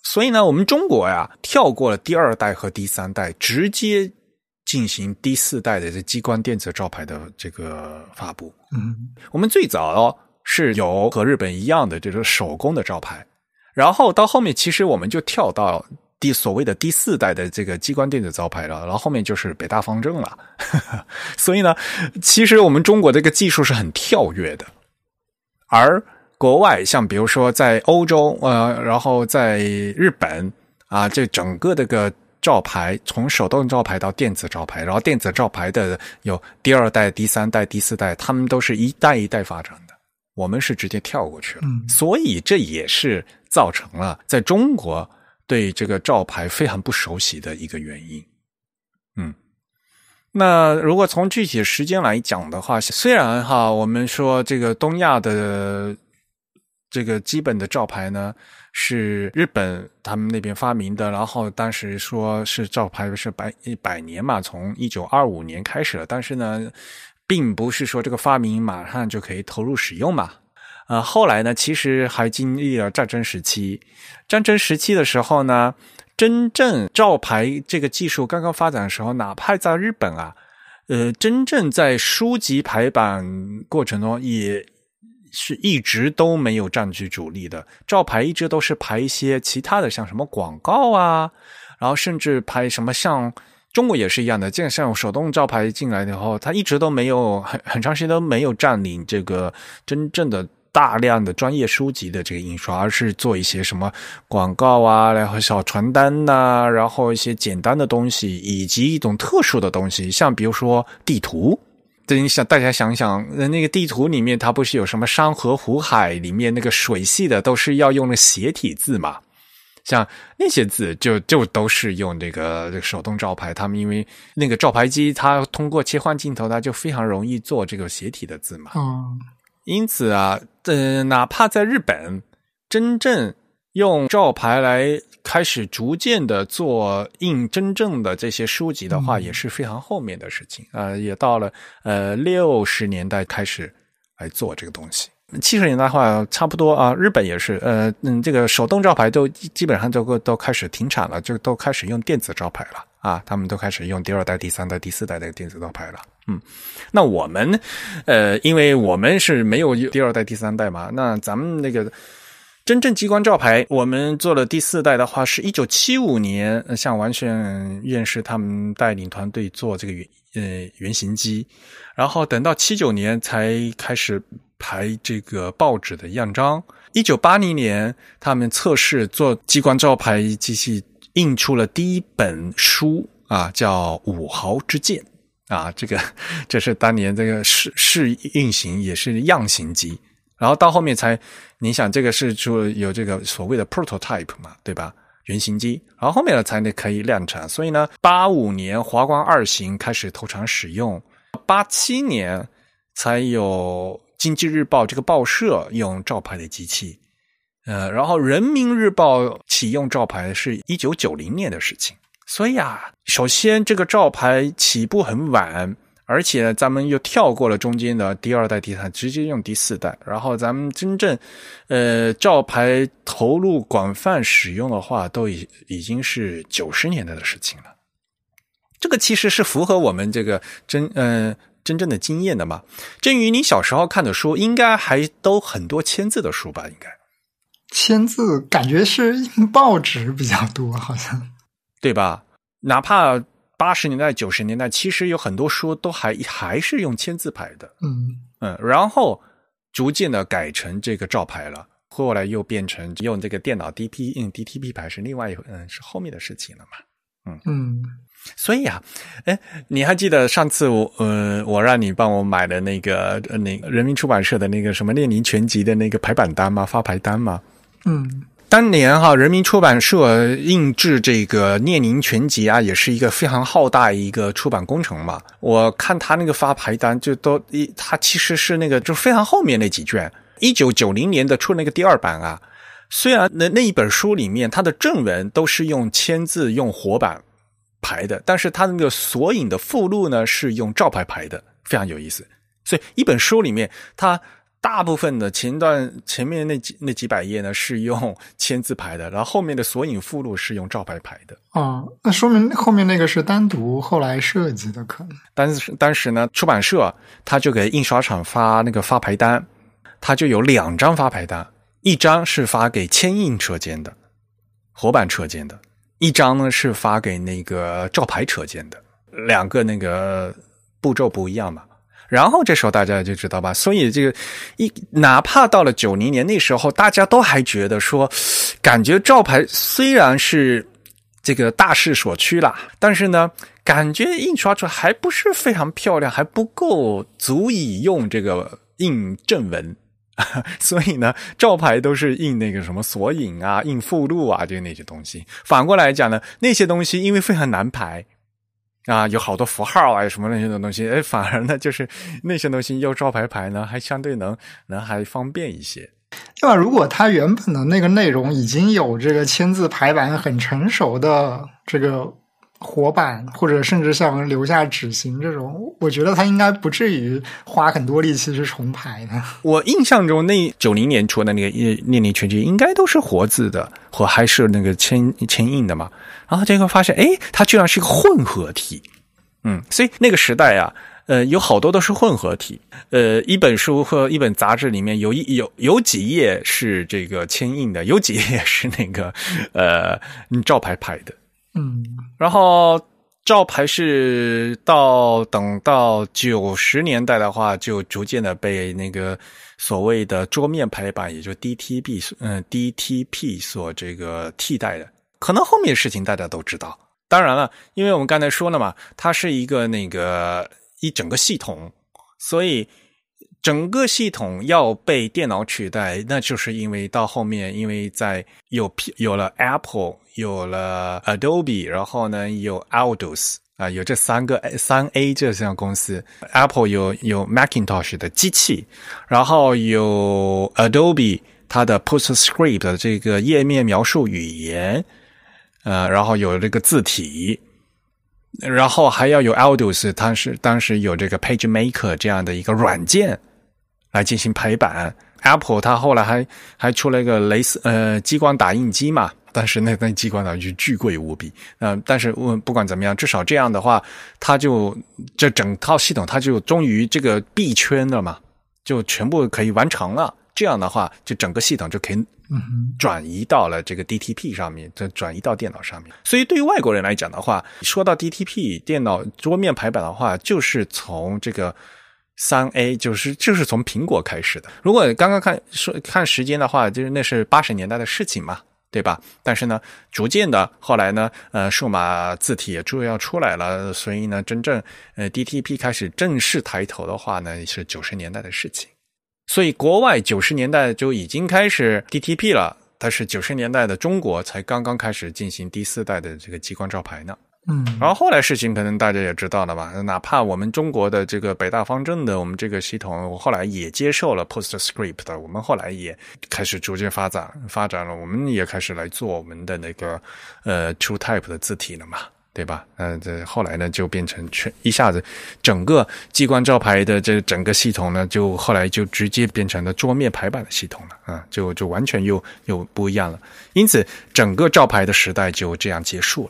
所以呢，我们中国呀跳过了第2代和第3代，直接进行第4代的这激光电子照牌的这个发布。我们最早是有和日本一样的这种手工的照牌，然后到后面其实我们就跳到所谓的第4代的这个激光电子照牌了，然后后面就是北大方正了。所以呢，其实我们中国这个技术是很跳跃的，而国外像比如说在欧洲然后在日本啊，这整个这个照牌从手动照牌到电子照牌，然后电子照牌的有第2代、第3代、第4代，他们都是一代一代发展的，我们是直接跳过去了。所以这也是造成了在中国对这个照牌非常不熟悉的一个原因。那如果从具体的时间来讲的话，虽然我们说这个东亚的这个基本的照牌呢是日本他们那边发明的，然后当时说是照牌是100年嘛，从1925年开始了，但是呢并不是说这个发明马上就可以投入使用嘛。后来呢其实还经历了战争时期的时候呢，真正照牌这个技术刚刚发展的时候，哪怕在日本真正在书籍排版过程中也是一直都没有占据主力的，照牌一直都是排一些其他的，像什么广告啊，然后甚至排什么像中国也是一样的，这样像手动照牌进来以后，它一直都没有很长时间都没有占领这个真正的大量的专业书籍的这个印刷，而是做一些什么广告啊，然后小传单呐，然后一些简单的东西，以及一种特殊的东西，像比如说地图。大家想想，那个地图里面它不是有什么山河湖海，里面那个水系的都是要用的斜体字嘛，像那些字就都是用这个手动照牌，他们因为那个照牌机它通过切换镜头，它就非常容易做这个斜体的字嘛。因此啊，哪怕在日本真正用照牌来开始逐渐的做印真正的这些书籍的话，也是非常后面的事情也到了60年代开始来做这个东西。70年代的话差不多日本也是这个手动照牌都基本上都开始停产了，就都开始用电子照牌了他们都开始用第2代、第3代、第4代的电子照牌了。那我们因为我们是没有第2代、第3代嘛，那咱们那个真正激光照牌我们做了第4代的话是1975年像王璇院士他们带领团队做这个原型机，然后等到79年才开始排这个报纸的样章。1980年他们测试做激光照牌机器，印出了第一本书叫《5毫之剑》这是当年这个试运行也是样型机，然后到后面才你想这个是说有这个所谓的 prototype 嘛，对吧？原型机，然后后面呢才可以量产。所以呢85年华光2型开始投产使用，87年才有经济日报这个报社用照牌的机器，然后人民日报启用照牌是1990年的事情。所以首先这个照牌起步很晚，而且呢咱们又跳过了中间的第2代、第3代，直接用第4代。然后咱们真正照牌投入广泛使用的话，都已经是90年代的事情了。这个其实是符合我们这个真正的经验的嘛。正宇你小时候看的书应该还都很多签字的书吧？应该签字感觉是印报纸比较多，好像对吧？哪怕80年代、90年代，其实有很多书都还是用签字牌的。然后逐渐的改成这个照牌了，后来又变成用这个电脑 DTP 牌，是另外是后面的事情了嘛。所以你还记得上次我让你帮我买的那个人民出版社的那个什么列宁全集的那个排版单吗？发牌单吗？当年人民出版社印制这个列宁全集也是一个非常浩大一个出版工程嘛。我看他那个发牌单就他其实是那个就非常后面那几卷，1990年的出那个第2版虽然那一本书里面它的正文都是用签字用活版排的，但是它那个索引的附录呢是用照牌排的，非常有意思。所以一本书里面它大部分的前面那几百页呢是用签字排的，然后后面的索引附录是用照排排的。 那说明后面那个是单独后来设计的可能。 当时呢，出版社他就给印刷厂发那个发牌单，他就有2张发牌单，一张是发给签印车间的，活版车间的，一张呢是发给那个照排车间的，2个那个步骤不一样嘛。然后这时候大家就知道吧，所以这个哪怕到了90年那时候，大家都还觉得说，感觉照牌虽然是这个大势所趋啦，但是呢，感觉印刷出来还不是非常漂亮，还不够足以用这个印正文。所以呢，照牌都是印那个什么索引啊、印附录啊，就那些东西。反过来讲呢，那些东西因为非常难排啊，有好多符号啊，什么那些东西，反而呢，就是那些东西用照牌排呢，还相对能还方便一些。 对吧？如果它原本的那个内容已经有这个签字排版很成熟的这个活版，或者甚至像留下纸型这种，我觉得它应该不至于花很多力气去重排的。 我印象中那90年出的那个念力全集应该都是活字的，或还是那个签印的嘛。然后结果发现，它居然是一个混合体。所以那个时代啊，有好多都是混合体。一本书和一本杂志里面有几页是这个签印的，有几页是那个照排排的。然后照排是等到90年代的话，就逐渐的被那个所谓的桌面排版，也就 DTP 所这个替代的。可能后面的事情大家都知道。当然了，因为我们刚才说了嘛，它是一个一整个系统，所以整个系统要被电脑取代，那就是因为到后面，因为有了 Apple， 有了 Adobe， 然后呢有 Aldus 啊，有这3A 这项公司。 Apple 有 Macintosh 的机器，然后有 Adobe 它的 PostScript 的这个页面描述语言，然后有这个字体，然后还要有 Aldus， 当时有这个 PageMaker 这样的一个软件来进行排版。 Apple 它后来还出了一个激光打印机嘛，但是那激光打印机巨贵无比。但是不管怎么样，至少这样的话，这整套系统它就终于这个币圈了嘛，就全部可以完成了。这样的话，就整个系统就可以转移到了这个 DTP 上面，就转移到电脑上面。所以对于外国人来讲的话，说到 DTP 电脑桌面排版的话，就是从这个3A， 就是从苹果开始的。如果刚刚看时间的话，就是那是80年代的事情嘛，对吧？但是呢，逐渐的后来呢，数码字体也要出来了，所以呢，真正DTP 开始正式抬头的话呢，是90年代的事情。所以国外90年代就已经开始 DTP 了，但是90年代的中国才刚刚开始进行第4代的这个激光照排呢。然后后来事情可能大家也知道了吧，哪怕我们中国的这个北大方正的我们这个系统后来也接受了 PostScript， 我们后来也开始逐渐发展了，我们也开始来做我们的那个TrueType 的字体了嘛，对吧？这后来呢就变成一下子整个激光照排的这整个系统呢，就后来就直接变成了桌面排版的系统了就完全又不一样了。因此整个照排的时代就这样结束了。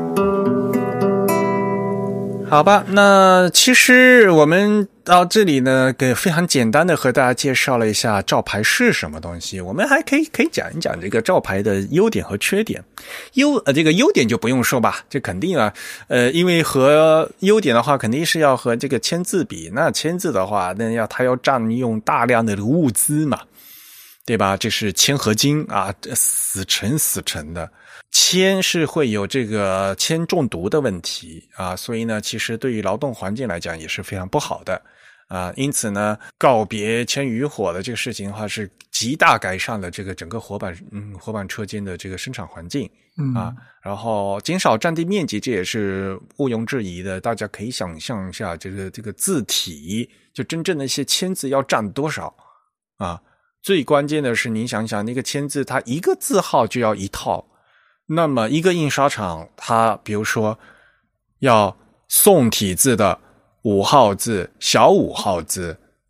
好吧，那其实我们到这里呢，非常简单的和大家介绍了一下照排是什么东西。我们还可以讲一讲这个照排的优点和缺点。这个优点就不用说吧，这肯定啊，因为和优点的话，肯定是要和这个签字比。那签字的话，它要占用大量的物资嘛，对吧？这是铅合金啊，死沉的。铅是会有这个铅中毒的问题啊，所以呢，其实对于劳动环境来讲也是非常不好的啊。因此呢，告别铅与火的这个事情的话，是极大改善了这个整个活版车间的这个生产环境啊。然后减少占地面积，这也是毋庸置疑的。大家可以想象一下，这个字体就真正的一些签字要占多少啊？最关键的是，您想想那个签字，它一个字号就要1套。那么一个印刷厂，它比如说要宋体字的5号字、小5号字，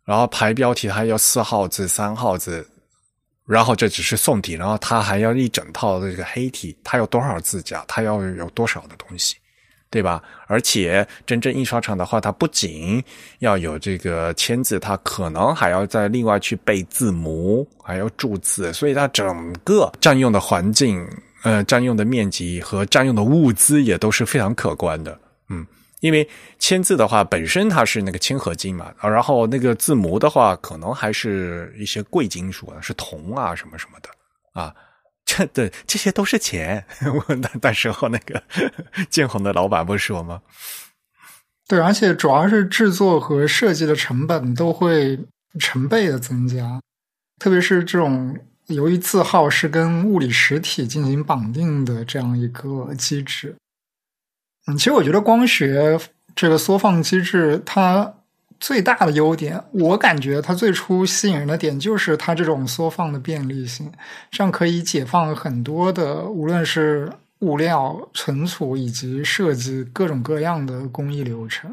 然后排标题还要4号字、3号字，然后这只是宋体，然后它还要一整套的这个黑体，它有多少字架，它要有多少的东西，对吧？而且真正印刷厂的话，它不仅要有这个签字，它可能还要再另外去背字模，还要注字，所以它整个占用的环境占用的面积和占用的物资也都是非常可观的。因为签字的话本身它是那个铅合金嘛，然后那个字模的话可能还是一些贵金属是铜啊什么什么的啊，这些都是钱。我那时候那个建宏的老板不是说吗？ 对，而且主要是制作和设计的成本都会成倍的增加，特别是这种由于字号是跟物理实体进行绑定的这样一个机制。其实我觉得光学这个缩放机制它最大的优点，我感觉它最初吸引人的点就是它这种缩放的便利性，这样可以解放很多的无论是物料、存储以及设计各种各样的工艺流程。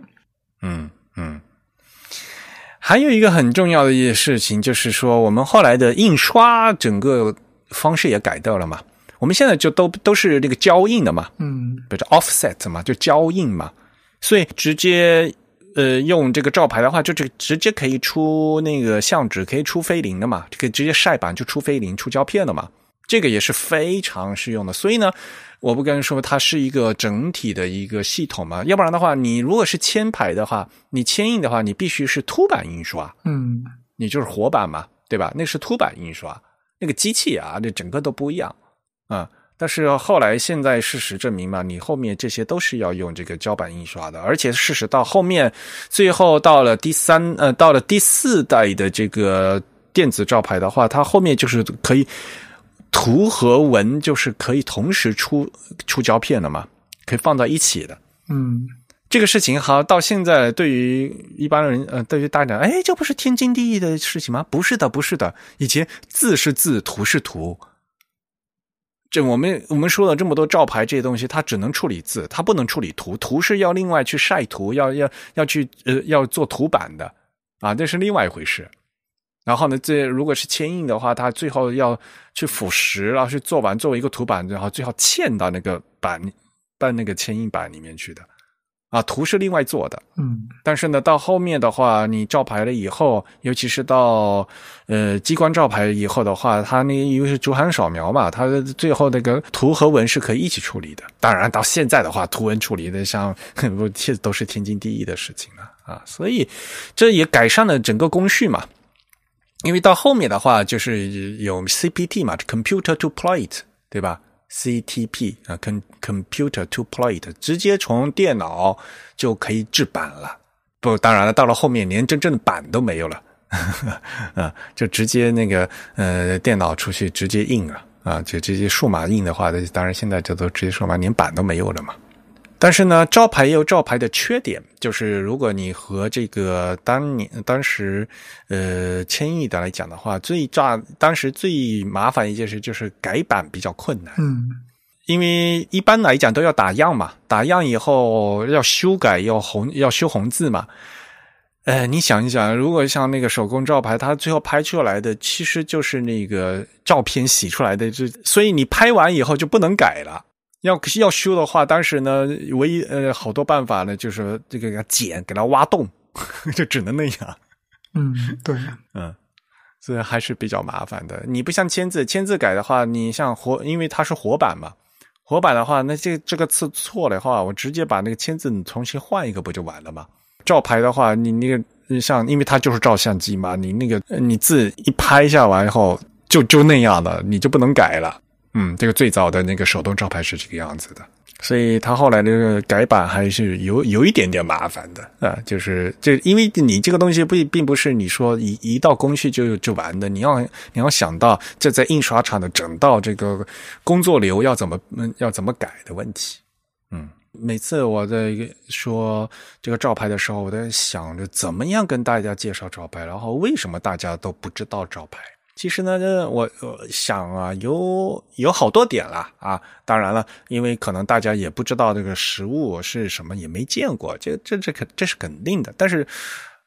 还有一个很重要的一件事情就是说，我们后来的印刷整个方式也改掉了嘛。我们现在就都是那个胶印的嘛，比如 offset 嘛，就胶印嘛，所以直接用这个照牌的话，就直接可以出那个相纸，可以出菲林的嘛，就可以直接晒版就出菲林、出胶片的嘛，这个也是非常适用的。所以呢，我不跟你说它是一个整体的一个系统嘛，要不然的话，你如果是铅牌的话，你铅印的话，你必须是凸版印刷，你就是活版嘛，对吧？那是凸版印刷，那个机器啊，这整个都不一样。但是后来现在事实证明嘛，你后面这些都是要用这个胶版印刷的，而且事实到后面最后到了第4代的这个电子照牌的话，它后面就是可以图和文就是可以同时出胶片的嘛，可以放到一起的。这个事情好到现在对于一般人对于大家讲，这不是天经地义的事情吗？不是的，不是的，以前字是字，图是图。这我们说了这么多照牌这些东西，它只能处理字，它不能处理图，图是要另外去晒图，要做图版的啊，这是另外一回事。然后呢，这如果是铅印的话，它最后要去腐蚀，然后去做完作为一个图版，然后最后嵌到那个那个铅印版里面去的。图是另外做的，但是呢，到后面的话，你照牌了以后，尤其是到激光照牌以后的话，它那因为是主函扫描嘛，它最后那个图和文是可以一起处理的。当然，到现在的话，图文处理的像都是天经地义的事情了啊，所以这也改善了整个工序嘛。因为到后面的话，就是有 CPT 嘛 ，Computer to Plate， 对吧？CTP Computer to Plate， 直接从电脑就可以制版了。不，当然了，到了后面连真正的版都没有了，就直接那个电脑出去直接印了啊，就直接数码印的话，当然现在这都直接数码，连版都没有了嘛。但是呢，照牌也有照牌的缺点，就是如果你和这个当时铅印的来讲的话，当时最麻烦一件事就是改版比较困难。因为一般来讲都要打样嘛，打样以后要修改要修红字嘛。你想一想，如果像那个手工照牌，它最后拍出来的其实就是那个照片洗出来的，所以你拍完以后就不能改了。要修的话，当时呢，唯一好多办法呢，就是这个给它挖洞，就只能那样。 对， 所以还是比较麻烦的。你不像签字改的话，你像因为它是活版嘛，活版的话，那这个字错的话，我直接把那个签字重新换一个不就完了吗？照牌的话，你那个像因为它就是照相机嘛，你那个你字一拍下完以后就那样的，你就不能改了。这个最早的那个手动照牌是这个样子的，所以它后来这个改版还是有一点点麻烦的啊，就是因为你这个东西并不是你说一道工序就完的，你要想到这在印刷厂的整道这个工作流要怎么改的问题。每次我在说这个照牌的时候，我在想着怎么样跟大家介绍照牌，然后为什么大家都不知道照牌。其实呢，我想啊，有好多点啦啊。当然了，因为可能大家也不知道这个实物是什么，也没见过，这是肯定的。但是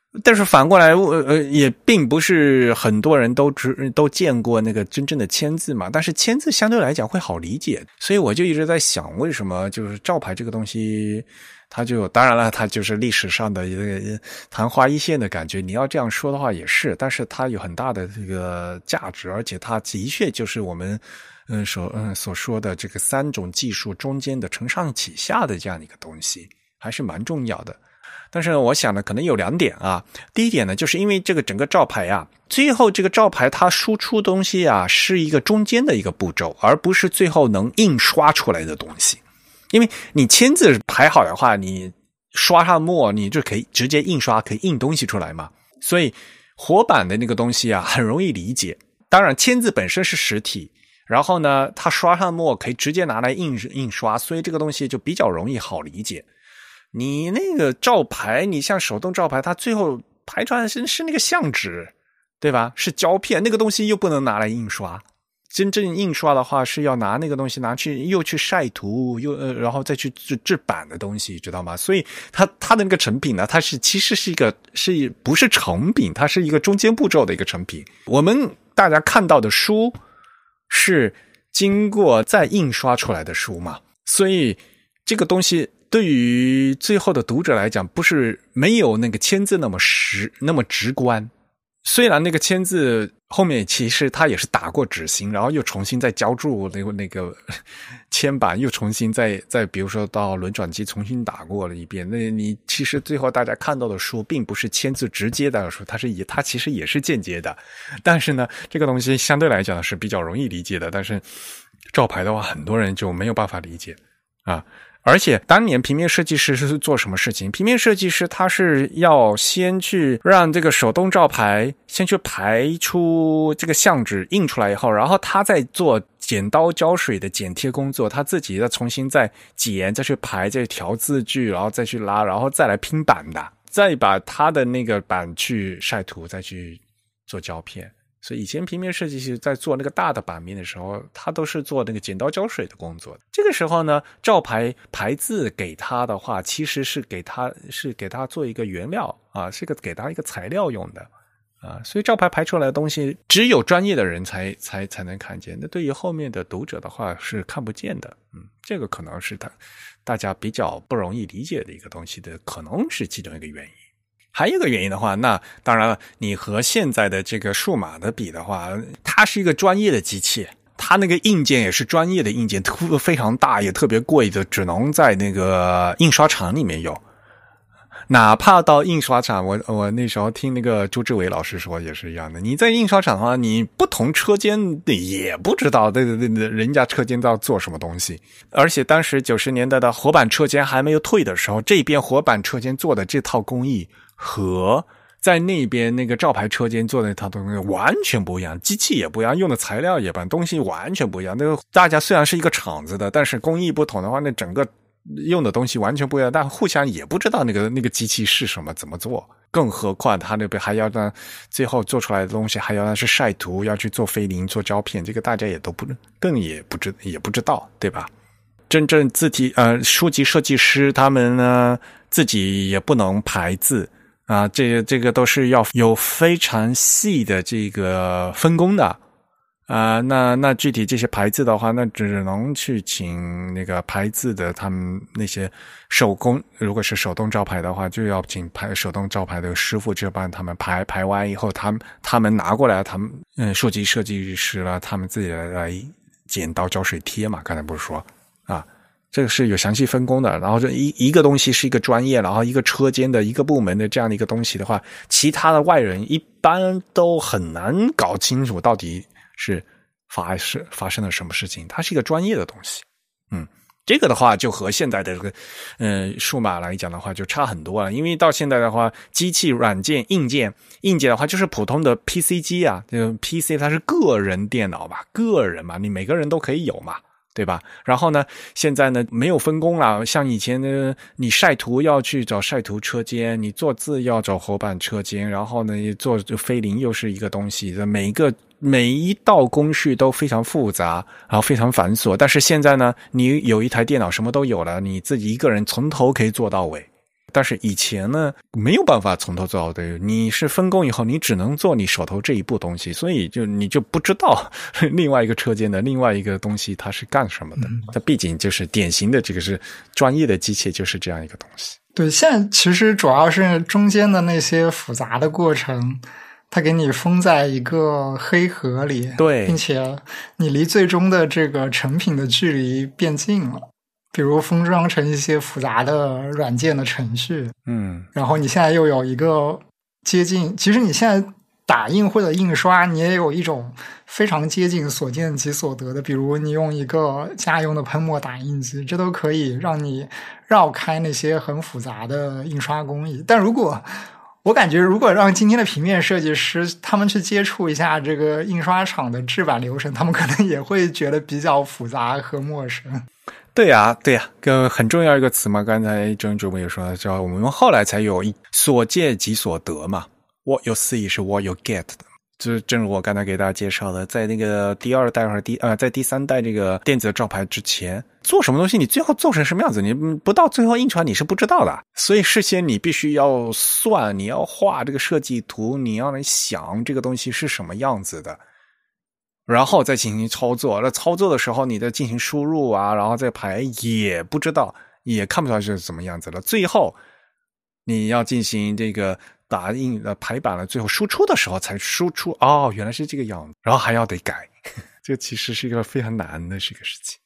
但是反过来，也并不是很多人都见过那个真正的签字嘛。但是签字相对来讲会好理解，所以我就一直在想，为什么就是照牌这个东西，它就当然了，它就是历史上的一个昙花一现的感觉。你要这样说的话也是，但是它有很大的这个价值，而且它的确就是我们所说的这个3种技术中间的承上启下的这样一个东西，还是蛮重要的。但是我想呢，可能有2点啊。第一点呢，就是因为这个整个照牌啊，最后这个照牌它输出东西啊，是一个中间的一个步骤，而不是最后能印刷出来的东西。因为你签字排好的话，你刷上墨，你就可以直接印刷，可以印东西出来嘛。所以活版的那个东西啊，很容易理解。当然，签字本身是实体，然后呢，它刷上墨可以直接拿来印刷，所以这个东西就比较容易好理解。你那个照牌，你像手动照牌，它最后排出来是那个相纸，对吧？是胶片，那个东西又不能拿来印刷。真正印刷的话，是要拿那个东西又去晒图，然后再去制版的东西，知道吗？所以它的那个成品呢，它其实是不是成品，它是一个中间步骤的一个成品。我们大家看到的书是经过再印刷出来的书嘛，所以这个东西对于最后的读者来讲，不是没有那个签字那么直观。虽然那个签字后面其实它也是打过纸芯，然后又重新再浇筑那个铅板，又重新再比如说到轮转机重新打过了一遍。那你其实最后大家看到的书并不是签字直接的书，它其实也是间接的。但是呢，这个东西相对来讲是比较容易理解的，但是照牌的话，很多人就没有办法理解啊。而且当年平面设计师是做什么事情？平面设计师他是要先去让这个手动照牌先去排出这个相纸印出来以后，然后他再做剪刀胶水的剪贴工作，他自己再重新再剪，再去排，再调字距，然后再去拉，然后再来拼版的，再把他的那个版去晒图，再去做胶片。所以以前平面设计师在做那个大的版面的时候，他都是做那个剪刀胶水的工作。这个时候呢，照牌排字给他的话，其实是给他做一个原料啊，是给他一个材料用的啊。所以照牌排出来的东西，只有专业的人才能看见。那对于后面的读者的话，是看不见的。这个可能是大家比较不容易理解的一个东西的，可能是其中一个原因。还有一个原因的话，那当然了，你和现在的这个数码的比的话，它是一个专业的机器，它那个硬件也是专业的硬件，非常大也特别贵的，只能在那个印刷厂里面有。哪怕到印刷厂，我那时候听那个朱志伟老师说也是一样的，你在印刷厂的话，你不同车间也不知道人家车间要做什么东西。而且当时90年代的活版车间还没有退的时候，这边活版车间做的这套工艺和在那边那个照牌车间做的那套东西完全不一样，机器也不一样，用的材料也不一样，东西完全不一样。那个大家虽然是一个厂子的，但是工艺不同的话，那整个用的东西完全不一样，但互相也不知道那个机器是什么，怎么做。更何况他那边还要让最后做出来的东西还要让是晒图，要去做菲林、做胶片，这个大家也都不知道，对吧？真正书籍设计师他们呢自己也不能排字啊，这个都是要有非常细的这个分工的啊。那具体这些排字的话，那只能去请那个排字的他们那些手工，如果是手动照牌的话，就要请手动照牌的师傅就帮他们排完以后，他们拿过来，他们书籍设计师了，他们自己来剪刀胶水贴嘛，刚才不是说啊。这个是有详细分工的，然后这一个东西是一个专业，然后一个车间的一个部门的这样的一个东西的话，其他的外人一般都很难搞清楚到底是发生了什么事情，它是一个专业的东西。这个的话就和现在的这个数码来讲的话就差很多了，因为到现在的话，机器、软件、硬件的话就是普通的 PC 机啊，这个 PC 它是个人电脑吧，个人嘛，你每个人都可以有嘛。对吧？然后呢，现在呢没有分工了，像以前呢，你晒图要去找晒图车间，你做字要找活版车间，然后呢做菲林又是一个东西，每一道工序都非常复杂，然后非常繁琐。但是现在呢，你有一台电脑什么都有了，你自己一个人从头可以做到尾但是以前呢，没有办法从头做到尾，你是分工以后，你只能做你手头这一步东西，所以你就不知道另外一个车间的另外一个东西它是干什么的。它毕竟就是典型的这个是专业的机械，就是这样一个东西。 对，现在其实主要是中间的那些复杂的过程，它给你封在一个黑盒里， 对， 并且你离最终的这个成品的距离变近了。比如封装成一些复杂的软件的程序，然后你现在又有一个接近，其实你现在打印或者印刷，你也有一种非常接近所见即所得的，比如你用一个家用的喷墨打印机，这都可以让你绕开那些很复杂的印刷工艺。但我感觉如果让今天的平面设计师他们去接触一下这个印刷厂的制版流程，他们可能也会觉得比较复杂和陌生。 对呀，很重要一个词嘛，刚才郑主播也说了，叫我们后来才有所见即所得嘛。What you see 是 what you get 的，就是正如我刚才给大家介绍的，在那个第二代或者在第三代这个电子招牌之前，做什么东西你最后做成什么样子，你不到最后印出来你是不知道的。所以事先你必须要算，你要画这个设计图，你要来想这个东西是什么样子的。然后再进行操作，那操作的时候你再进行输入啊，然后再排也不知道，也看不出来是怎么样子了。最后你要进行这个打印排版了，最后输出的时候才输出，哦，原来是这个样子，然后还要得改，这其实是一个非常难的这个事情。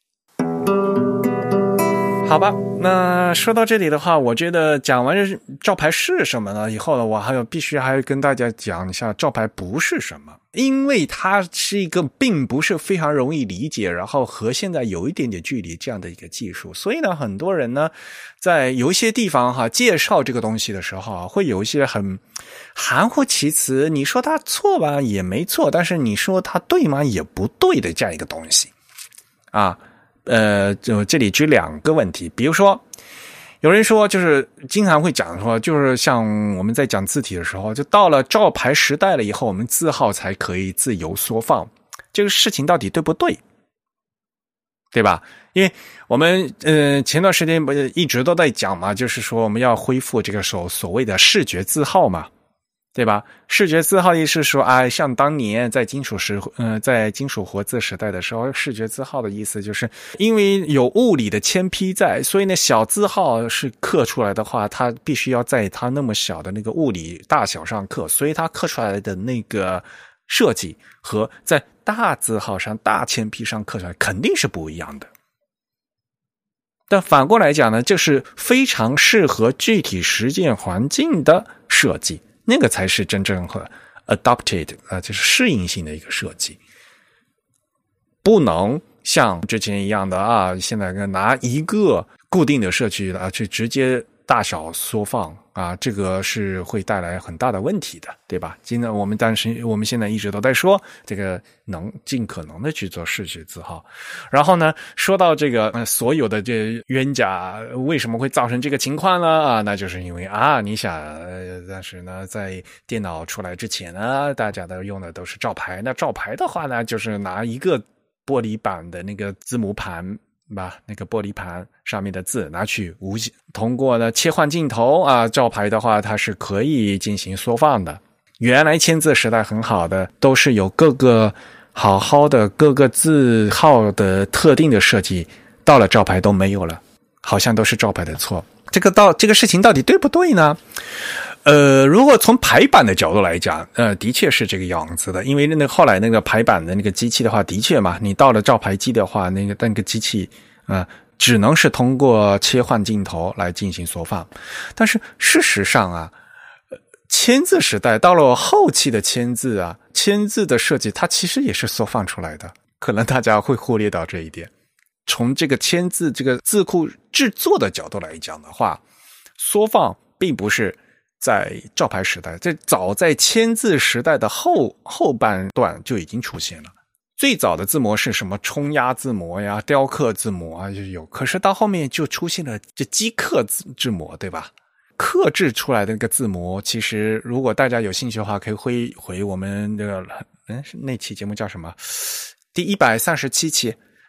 好吧，那说到这里的话，我觉得讲完照牌是什么呢以后呢，我必须还要跟大家讲一下照牌不是什么，因为它是一个并不是非常容易理解，然后和现在有一点点距离这样的一个技术，所以呢，很多人呢在有一些地方介绍这个东西的时候会有一些很含糊其辞，你说它错吧也没错，但是你说它对吗也不对的这样一个东西啊。就这里举两个问题，比如说有人说就是经常会讲说，就是像我们在讲字体的时候，就到了照牌时代了以后，我们字号才可以自由缩放，这个事情到底对不对？对吧？因为我们前段时间一直都在讲嘛，就是说我们要恢复这个所谓的视觉字号嘛，对吧？视觉字号意思是说，像当年在金属活字时代的时候，视觉字号的意思就是因为有物理的铅批在，所以呢小字号是刻出来的话，它必须要在它那么小的那个物理大小上刻，所以它刻出来的那个设计和在大字号上大铅批上刻出来肯定是不一样的。但反过来讲呢，这是非常适合具体实践环境的设计，那个才是真正和 adapted 就是适应性的一个设计，不能像之前一样的现在拿一个固定的设计去直接大小缩放这个是会带来很大的问题的，对吧？但是我们现在一直都在说这个能尽可能的去做视觉字号。然后呢，说到这个所有的这冤家为什么会造成这个情况呢？那就是因为你想但是呢在电脑出来之前呢，大家都用的都是照牌，那照牌的话呢，就是拿一个玻璃板的那个字母盘，把那个玻璃盘上面的字拿去通过呢切换镜头照牌的话，它是可以进行缩放的。原来签字时代很好的，都是有各个好好的各个字号的特定的设计，到了照牌都没有了，好像都是照牌的错。这个事情到底对不对呢？如果从排版的角度来讲，的确是这个样子的，因为后来那个排版的那个机器的话，的确嘛，你到了照牌机的话，那个机器只能是通过切换镜头来进行缩放。但是事实上签字时代到了后期的签字的设计，它其实也是缩放出来的，可能大家会忽略到这一点。从这个签字这个字库制作的角度来讲的话，缩放并不是在照牌时代，早在签字时代的后半段就已经出现了。最早的字模是什么冲压字模呀、雕刻字模就有，可是到后面就出现了这机刻字模，对吧？刻制出来的那个字模，其实如果大家有兴趣的话，可以回我们那期节目叫什么？第137期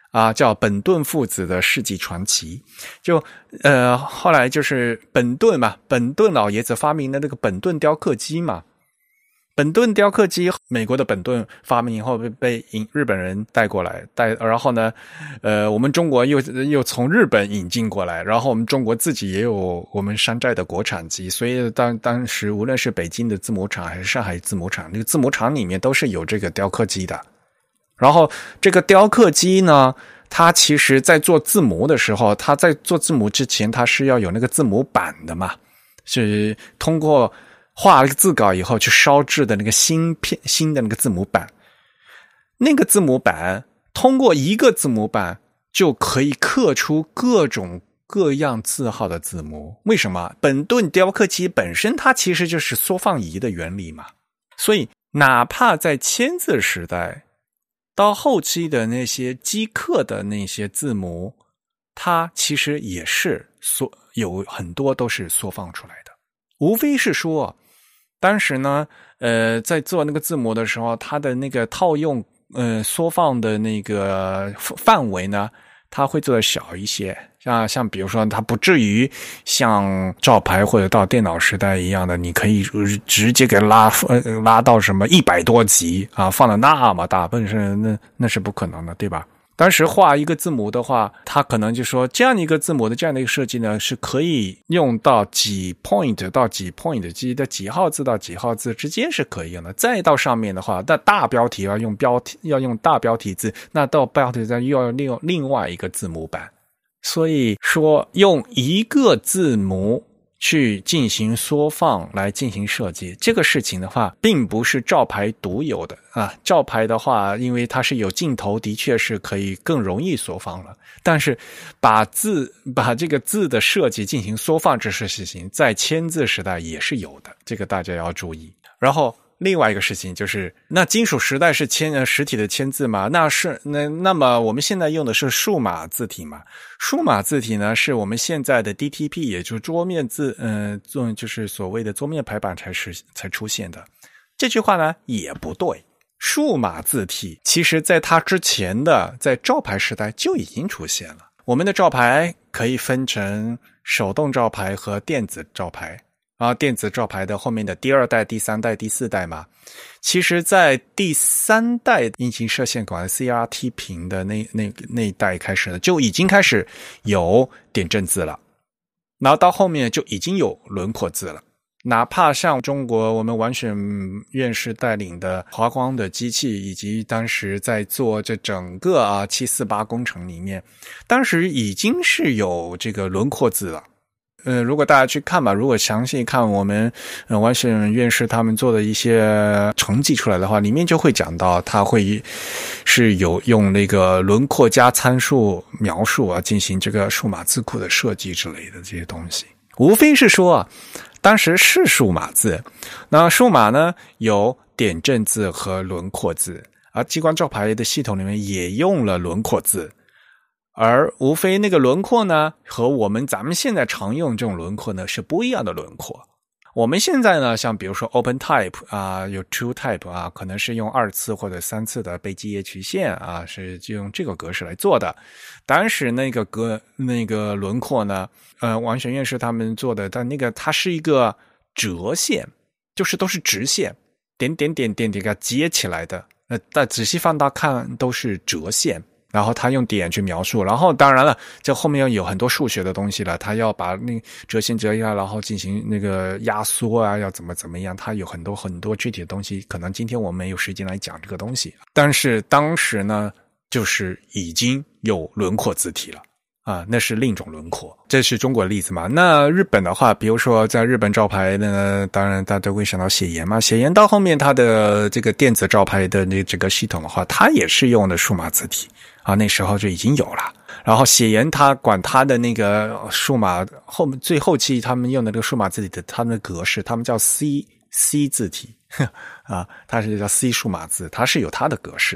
叫本顿父子的世纪传奇。就后来就是本顿嘛，本顿老爷子发明的那个本顿雕刻机嘛。本顿雕刻机，美国的本顿发明以后被日本人带过来，然后呢，我们中国又从日本引进过来，然后我们中国自己也有我们山寨的国产机，所以当时无论是北京的字母厂还是上海字母厂，那个字母厂里面都是有这个雕刻机的。然后这个雕刻机呢，它其实在做字母的时候，它在做字母之前，它是要有那个字母板的嘛，是通过画了个字稿以后去烧制的那个新的那个字母板。那个字母板通过一个字母板就可以刻出各种各样字号的字母。为什么？本顿雕刻机本身它其实就是缩放仪的原理嘛，所以哪怕在签字时代到后期的那些机刻的那些字母，它其实也是有很多都是缩放出来的。无非是说当时呢在做那个字母的时候，它的那个套用缩放的那个范围呢，它会做得小一些，像比如说它不至于像照牌或者到电脑时代一样的，你可以直接给拉到什么100多级啊，放得那么大，本身那是不可能的，对吧？当时画一个字母的话，它可能就说这样的一个字母的这样的一个设计呢，是可以用到几 point 到几 point 之的几号字到几号字之间是可以用的。再到上面的话，那大标题要用大标题字，那到标题字又要用另外一个字母板。所以说用一个字母去进行缩放来进行设计，这个事情的话并不是照牌独有的啊。照牌的话因为它是有镜头，的确是可以更容易缩放了，但是把这个字的设计进行缩放这事情在签字时代也是有的，这个大家要注意。然后另外一个事情就是，那金属时代是实体的签字吗？那么我们现在用的是数码字体嘛？数码字体呢，是我们现在的 DTP， 也就是桌面字，就是所谓的桌面排版才出现的。这句话呢也不对。数码字体其实在它之前的，在照牌时代就已经出现了。我们的照牌可以分成手动照牌和电子照牌。电子照牌的后面的第2代、第3代、第4代嘛，其实在第3代运行射线管 CRT 屏的那一代开始呢，就已经开始有点阵字了，然后到后面就已经有轮廓字了。哪怕像中国我们王选院士带领的华光的机器，以及当时在做这整个748工程里面，当时已经是有这个轮廓字了。如果大家去看吧，如果详细看我们王选院士他们做的一些成绩出来的话，里面就会讲到他会是有用那个轮廓加参数描述进行这个数码字库的设计之类的这些东西。无非是说当时是数码字，那数码呢有点阵字和轮廓字，而机关照牌的系统里面也用了轮廓字。而无非那个轮廓呢和咱们现在常用这种轮廓呢是不一样的轮廓。我们现在呢像比如说 OpenType 有 TrueType 可能是用2次或者3次的被基业曲线是就用这个格式来做的。当时那个轮廓呢王选院士他们做的，但它是一个折线，就是都是直线，点点点点点给它接起来的。但仔细放大看都是折线。然后他用点去描述，然后当然了，这后面要有很多数学的东西了，他要把那折线折一下，然后进行那个压缩要怎么样，他有很多很多具体的东西，可能今天我们没有时间来讲这个东西。但是当时呢，就是已经有轮廓字体了那是另一种轮廓。这是中国的例子嘛。那日本的话，比如说在日本照牌呢，当然大家都会想到写颜嘛，写颜到后面它的这个电子照牌的这个系统的话，它也是用的数码字体那时候就已经有了。然后写颜它管它的那个数码最后期他们用的这个数码字体的他们的格式，他们叫 C 字体它是叫 C 数码字，它是有它的格式的。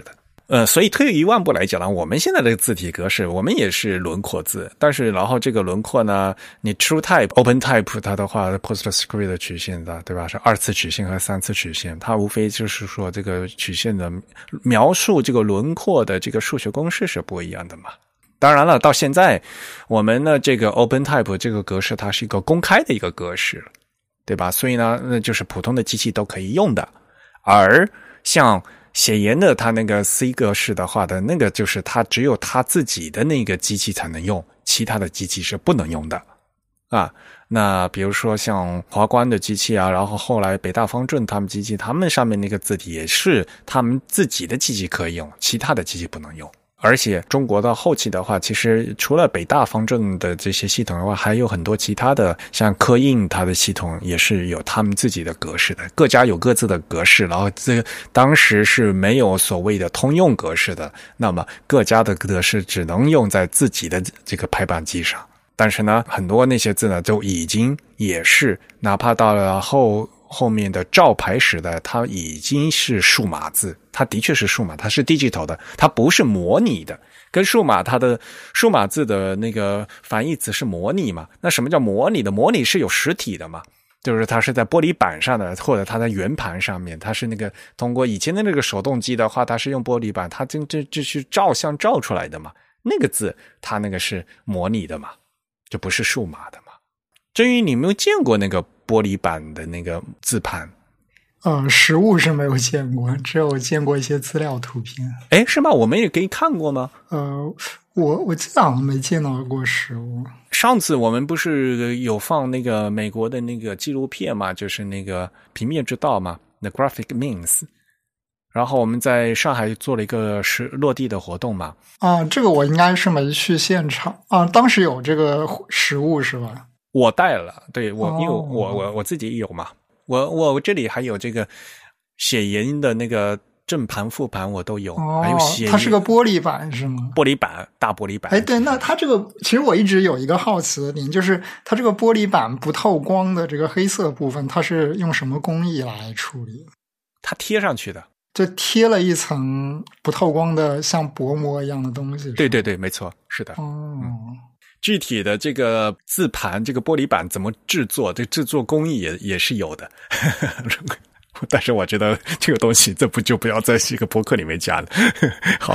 所以退一万步来讲呢，我们现在的字体格式，我们也是轮廓字，但是然后这个轮廓呢，你 TrueType、OpenType 它的话 PostScript 的曲线的，对吧？是2次曲线和3次曲线，它无非就是说这个曲线的描述这个轮廓的这个数学公式是不一样的嘛。当然了，到现在我们呢这个 OpenType 这个格式它是一个公开的一个格式，对吧？所以呢，那就是普通的机器都可以用的，而像写言的它那个 C 格式的话的那个就是它只有它自己的那个机器才能用，其他的机器是不能用的啊。那比如说像华光的机器啊，然后后来北大方正他们机器，他们上面那个字体也是他们自己的机器可以用，其他的机器不能用。而且中国到后期的话，其实除了北大方正的这些系统的话，还有很多其他的，像科印它的系统也是有他们自己的格式的，各家有各自的格式，然后当时是没有所谓的通用格式的，那么各家的格式只能用在自己的这个排版机上。但是呢，很多那些字呢，就已经也是哪怕到了后面的照牌时代，它已经是数码字，它的确是数码，它是 digital 的，它不是模拟的。跟数码它的数码字的那个反义词是模拟嘛？那什么叫模拟的？模拟是有实体的嘛？就是它是在玻璃板上的，或者它在圆盘上面，它是那个通过以前的那个手动机的话，它是用玻璃板，它这是照相照出来的嘛？那个字它那个是模拟的嘛？就不是数码的嘛？至于你有没有见过那个玻璃板的那个字盘？ 实物是没有见过，只有见过一些资料图片。 诶，是吗？我们也可以看过吗？ 我记得好像没见到过实物。 上次我们不是有放那个美国的那个纪录片嘛，就是那个平面之道嘛 ，The Graphic Means。然后我们在上海做了一个落地的活动嘛。 这个我应该是没去现场啊。当时有这个实物是吧？ 我带了，对，因为我自己有嘛。我这里还有这个写言的那个正盘副盘我都有，还有写言。 它是个玻璃板是吗？ 玻璃板，大玻璃板。 哎，对，那它这个其实我一直有一个好奇的点，就是它这个玻璃板不透光的这个黑色部分，它是用什么工艺来处理？ 它贴上去的， 就贴了一层不透光的像薄膜一样的东西。 对对对，没错，是的。具体的这个字盘这个玻璃板怎么制作，这制作工艺也是有的。但是我觉得这个东西就不要在这个博客里面加了。好。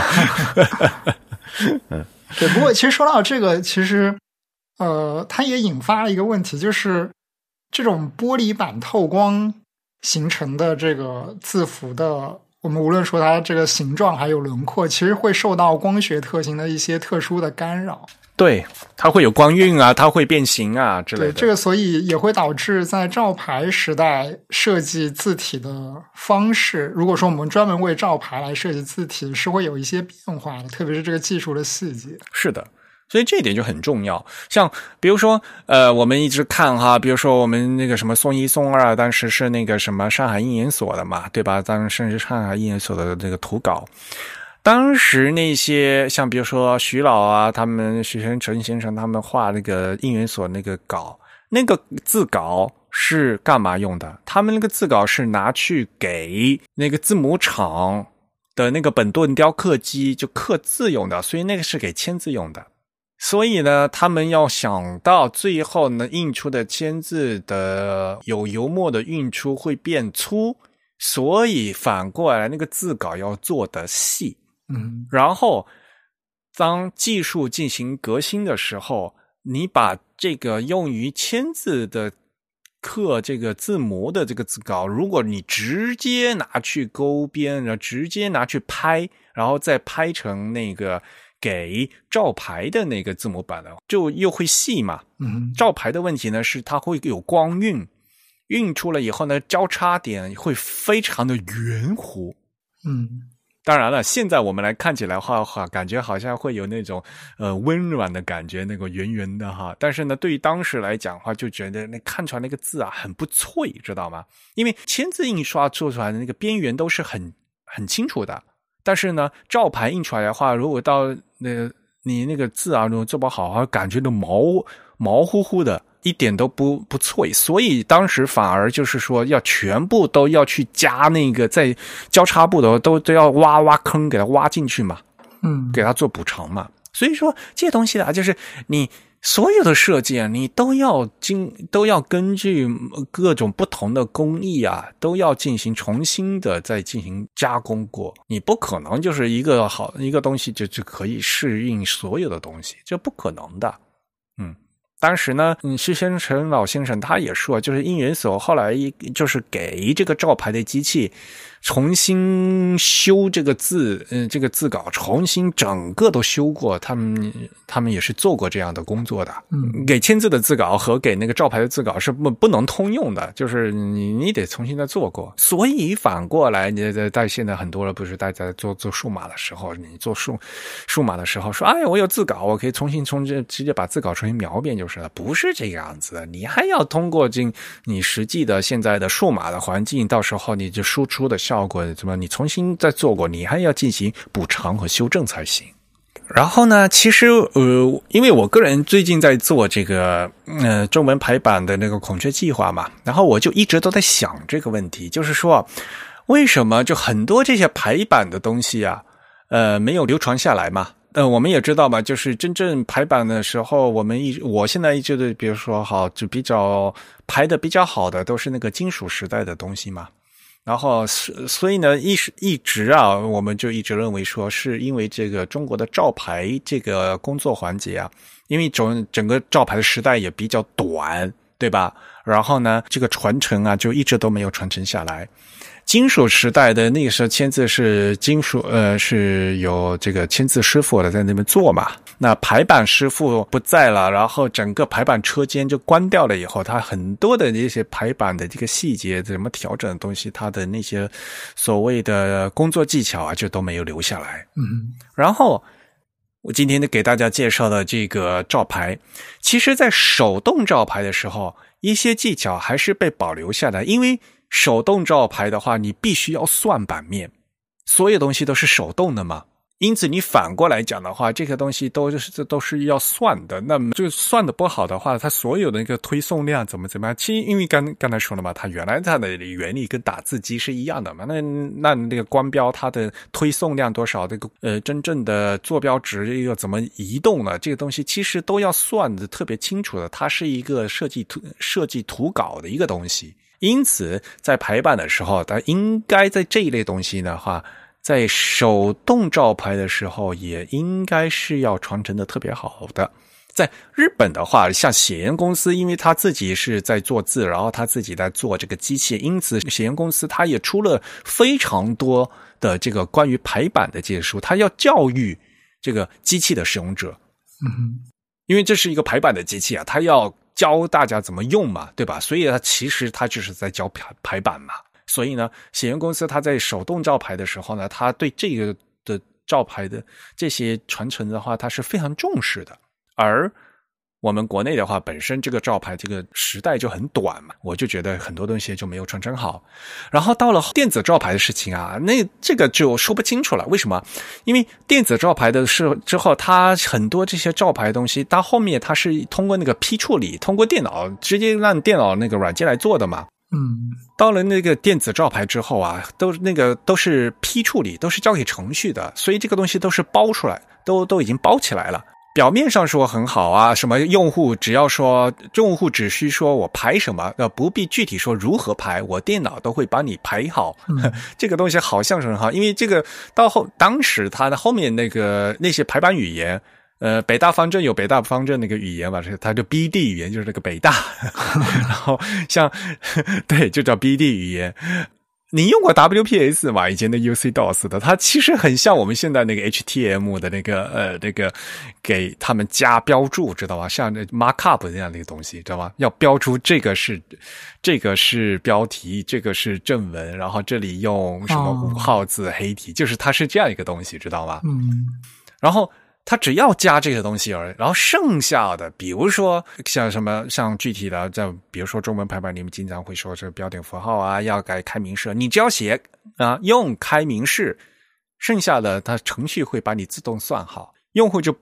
对，不过其实说到这个，其实它也引发了一个问题，就是这种玻璃板透光形成的这个字符的，我们无论说它这个形状还有轮廓，其实会受到光学特性的一些特殊的干扰。 对，它会有光晕啊，它会变形啊之类的。 对，这个所以也会导致在照牌时代设计字体的方式，如果说我们专门为照牌来设计字体，是会有一些变化的，特别是这个技术的细节。 是的。所以这一点就很重要。像比如说我们一直看哈，比如说我们那个什么宋一宋二当时是那个什么上海印研所的嘛，对吧？当时是上海印研所的那个图稿。当时那些像比如说徐老啊，他们徐先陈先生他们画那个印研所那个稿，那个字稿是干嘛用的？他们那个字稿是拿去给那个字母厂的那个本顿雕刻机就刻字用的，所以那个是给签字用的。所以呢，他们要想到最后呢，印出的签字的有油墨的印出会变粗，所以反过来那个字稿要做的细。然后当技术进行革新的时候，你把这个用于签字的刻这个字模的这个字稿，如果你直接拿去勾边，然后直接拿去拍，然后再拍成那个给照牌的那个字模板的，就又会细嘛。照牌的问题呢是它会有光晕，晕出来以后呢，交叉点会非常的圆弧。当然了，现在我们来看起来的话，感觉好像会有那种温软的感觉，那个圆圆的哈。但是呢，对于当时来讲的话，就觉得那看出来那个字啊很不脆，知道吗？因为签字印刷做出来的那个边缘都是很清楚的，但是呢，照牌印出来的话，如果到你那个字啊，如果做不好，感觉都毛乎乎的，一点都不脆。所以当时反而就是说，要全部都要去加那个在交叉部的都要挖坑给它挖进去嘛，给它做补偿嘛。所以说这些东西啊，就是你所有的设计啊，你都要根据各种不同的工艺啊，都要进行重新的再进行加工过。你不可能就是一个东西就可以适应所有的东西，这不可能的。当时呢，施先生老先生他也说，就是应元所后来就是给这个照牌的机器重新修这个字，这个字稿重新整个都修过，他们也是做过这样的工作的。给签字的字稿和给那个照牌的字稿是不能通用的，就是你得重新再做过。所以反过来，在现在很多人不是大家做数码的时候，你做数码的时候说，哎，我有字稿，我可以直接把字稿重新描一遍就是了，不是这个样子的。你还要通过你实际的现在的数码的环境，到时候你就输出的效果怎么，你重新再做过，你还要进行补偿和修正才行。然后呢，其实因为我个人最近在做这个中文排版的那个孔雀计划嘛，然后我就一直都在想这个问题，就是说为什么就很多这些排版的东西啊没有流传下来嘛。我们也知道嘛，就是真正排版的时候，我现在一直的，比如说就比较排的比较好的都是那个金属时代的东西嘛。然后所以呢一直啊，我们就一直认为说，是因为这个中国的照牌这个工作环节啊，因为整个照牌的时代也比较短，对吧？然后呢，这个传承啊就一直都没有传承下来。金属时代的那个时候签字是金属是有这个签字师傅的在那边做嘛。那排版师傅不在了，然后整个排版车间就关掉了以后，他很多的这些排版的这个细节怎么调整的东西，他的那些所谓的工作技巧啊就都没有留下来。然后我今天给大家介绍的这个照牌，其实在手动照牌的时候，一些技巧还是被保留下来。因为手动照牌的话，你必须要算版面，所有东西都是手动的嘛，因此你反过来讲的话，这个东西都是要算的。那么就算的不好的话，它所有的那个推送量怎么样，其实因为刚才说了嘛，它原来它的原理跟打字机是一样的嘛，那个光标它的推送量多少，这个真正的坐标值又怎么移动了，这个东西其实都要算的特别清楚的，它是一个设计图稿的一个东西。因此在排版的时候，它应该在这一类东西的话，在手动照牌的时候也应该是要传承的特别好的。在日本的话，像写研公司，因为他自己是在做字，然后他自己在做这个机器，因此写研公司他也出了非常多的这个关于排版的这些书，他要教育这个机器的使用者。因为这是一个排版的机器啊，他要教大家怎么用嘛，对吧？所以其实他就是在教排版嘛。所以呢，写研公司他在手动照牌的时候呢，他对这个的照牌的这些传承的话，他是非常重视的。而我们国内的话，本身这个照牌这个时代就很短嘛，我就觉得很多东西就没有传承好。然后到了电子照牌的事情啊，这个就说不清楚了。为什么？因为电子照牌的事之后，它很多这些照牌的东西，它后面它是通过那个批处理，通过电脑直接让电脑那个软件来做的嘛。到了那个电子照牌之后啊，都是批处理，都是交给程序的，所以这个东西都是包出来，都已经包起来了。表面上说很好啊，什么用户只需说我排什么，不必具体说如何排，我电脑都会帮你排好。这个东西好像是很好，因为这个当时它的后面那些排版语言，北大方正有北大方正那个语言吧，它就 BD 语言，就是那个北大。然后对，就叫 BD 语言。你用过 WPS 吗？以前的 UC-DOS 的，它其实很像我们现在那个 HTML 的那个给他们加标注，知道吧？像 markup 这样的一个东西，知道吧？要标出这个是标题，这个是正文，然后这里用什么5号字黑体，就是它是这样一个东西，知道吗？然后他只要加这个东西而已，然后剩下的，比如说像具体的，比如说中文排版，你们经常会说这个标点符号啊，要改开明式，你只要写啊用开明式，剩下的它程序会把你自动算好，用户就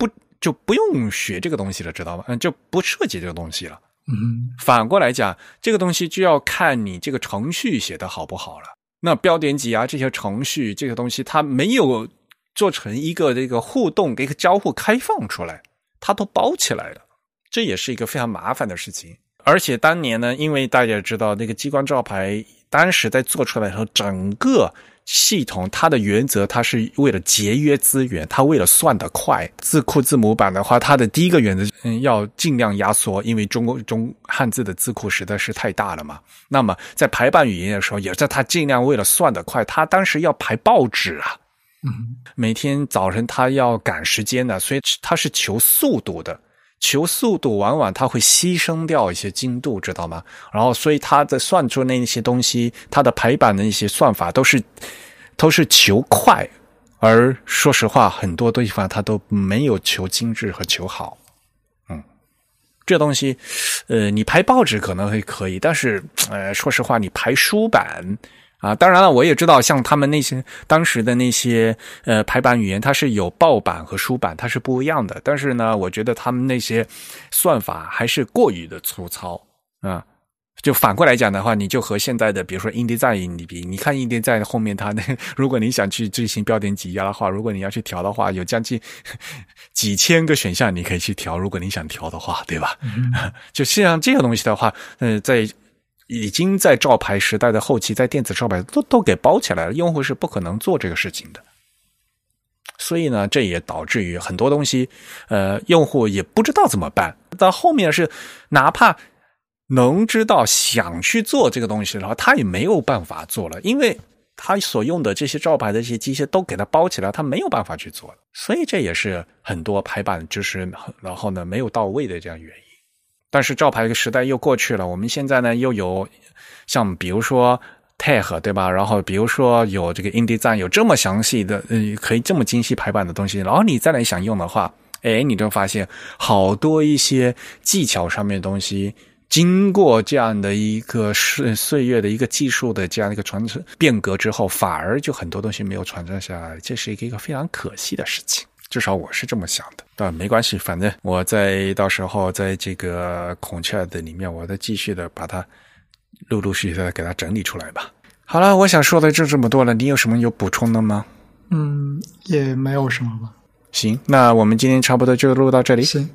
就不用学这个东西了，知道吗？就不涉及这个东西了。 嗯， 反过来讲，这个东西就要看你这个程序写得好不好了。那标点集啊，这些程序，这个东西它没有做成一个这个互动、一个交互开放出来，它都包起来了，这也是一个非常麻烦的事情。而且当年呢，因为大家知道那个激光照排当时在做出来的时候，整个系统它的原则，它是为了节约资源，它为了算得快。字库字母版的话，它的第一个原则要尽量压缩，因为中汉字的字库实在是太大了嘛。那么在排版语言的时候，也是它尽量为了算得快，它当时要排报纸啊，每天早晨他要赶时间的，所以他是求速度的。求速度往往它会牺牲掉一些精度，知道吗？然后所以它的算出那些东西，它的排版的一些算法都是求快，而说实话很多地方它都没有求精致和求好。这东西你排报纸可能会可以，但是说实话你排书版啊，当然了，我也知道像他们那些当时的那些排版语言，它是有报版和书版，它是不一样的。但是呢，我觉得他们那些算法还是过于的粗糙啊。就反过来讲的话，你就和现在的比如说 InDesign 你比，你看 InDesign 后面它如果你想去进行标点挤压的话，如果你要去调的话，有将近几千个选项你可以去调，如果你想调的话，对吧？就像这个东西的话，已经在照排时代的后期，在电子照排都给包起来了，用户是不可能做这个事情的。所以呢，这也导致于很多东西用户也不知道怎么办。到后面是哪怕能知道想去做这个东西的话，他也没有办法做了，因为他所用的这些照排的这些机械都给他包起来，他没有办法去做了。所以这也是很多排版知识然后呢没有到位的这样原因。但是照排的时代又过去了，我们现在呢又有像比如说 TAG 对吧，然后比如说有这个 InDesign 有这么详细的可以这么精细排版的东西，然后你再来想用的话，你就发现好多一些技巧上面的东西经过这样的一个岁月的一个技术的这样一个传承变革之后，反而就很多东西没有传承下来，这是一个非常可惜的事情。至少我是这么想的，但没关系，反正我到时候在这个孔雀的里面，我再继续的把它陆续的给它整理出来吧。好了，我想说的就这么多了，你有什么有补充的吗？ 也没有什么吧。 行，那我们今天差不多就录到这里。 行。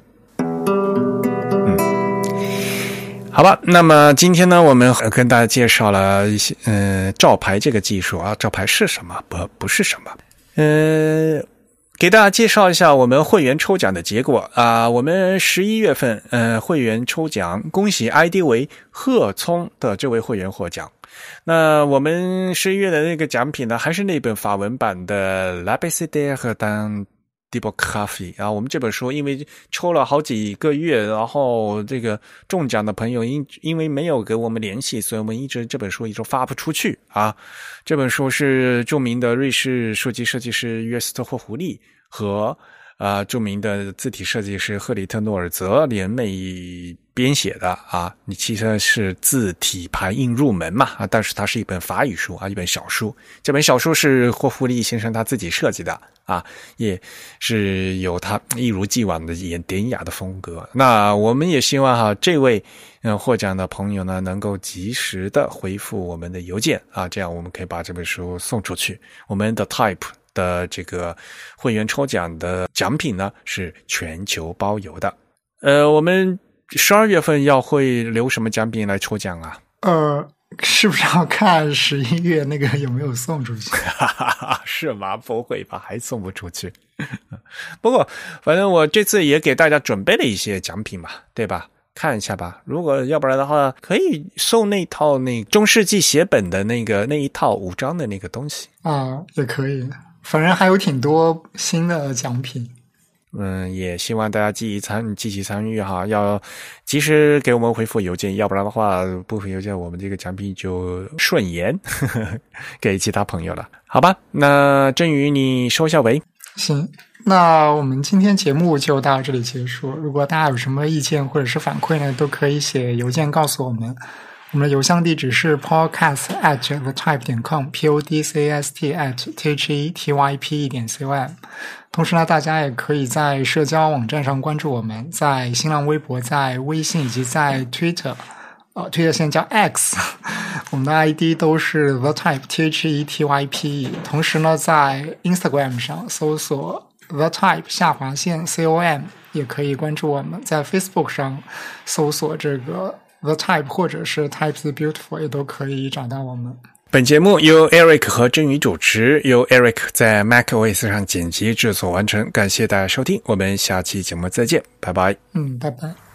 好吧，那么今天呢，我们跟大家介绍了一些照排这个技术啊，照排是什么，不是什么。给大家介绍一下我们会员抽奖的结果啊，我们11月份会员抽奖，恭喜 ID 为贺聪的这位会员获奖。那我们11月的那个奖品呢，还是那本法文版的 L'Abécédaire d'un Démocratie 啊，我们这本书因为抽了好几个月，然后这个中奖的朋友因为没有给我们联系，所以我们这本书一直发不出去啊。这本书是著名的瑞士书籍设计师约斯特霍胡利和著名的字体设计师赫里特诺尔泽联袂编写的啊，你其实是字体排印入门嘛啊，但是它是一本法语书啊，一本小书。这本小书是霍夫利先生他自己设计的啊，也是有他一如既往的典雅的风格。那我们也希望这位获奖的朋友呢，能够及时的回复我们的邮件啊，这样我们可以把这本书送出去。我们的 Type 的这个会员抽奖的奖品呢是全球包邮的。我们12月份会留什么奖品来抽奖啊？ 是不是要看11月那个有没有送出去？ 是吗？不会吧，还送不出去。不过反正我这次也给大家准备了一些奖品嘛，对吧？看一下吧，如果要不然的话，可以送那套那中世纪写本的那一套5张的那个东西啊，也可以。反正还有挺多新的奖品。 也希望大家积极参与哈，要及时给我们回复邮件，要不然的话不回邮件，我们这个奖品就顺延给其他朋友了，好吧？那振宇你收下尾。 行，那我们今天节目就到这里结束。如果大家有什么意见或者是反馈呢，都可以写邮件告诉我们。 我们的邮箱地址是 podcast@thetype.com podcast@thetype.com。同时呢，大家也可以在社交网站上关注我们，在新浪微博、在微信以及在 Twitter 现在叫 X， 我们的 ID 都是 The Type THETYPE。同时呢，在 Instagram 上搜索 The Type _COM 也可以关注我们，在 Facebook 上搜索这个 The Type 或者是 Type the Beautiful 也都可以找到我们。 本节目由 Eric 和真宇主持，由 Eric 在 macOS 上剪辑制作完成。感谢大家收听，我们下期节目再见，拜拜。 拜拜。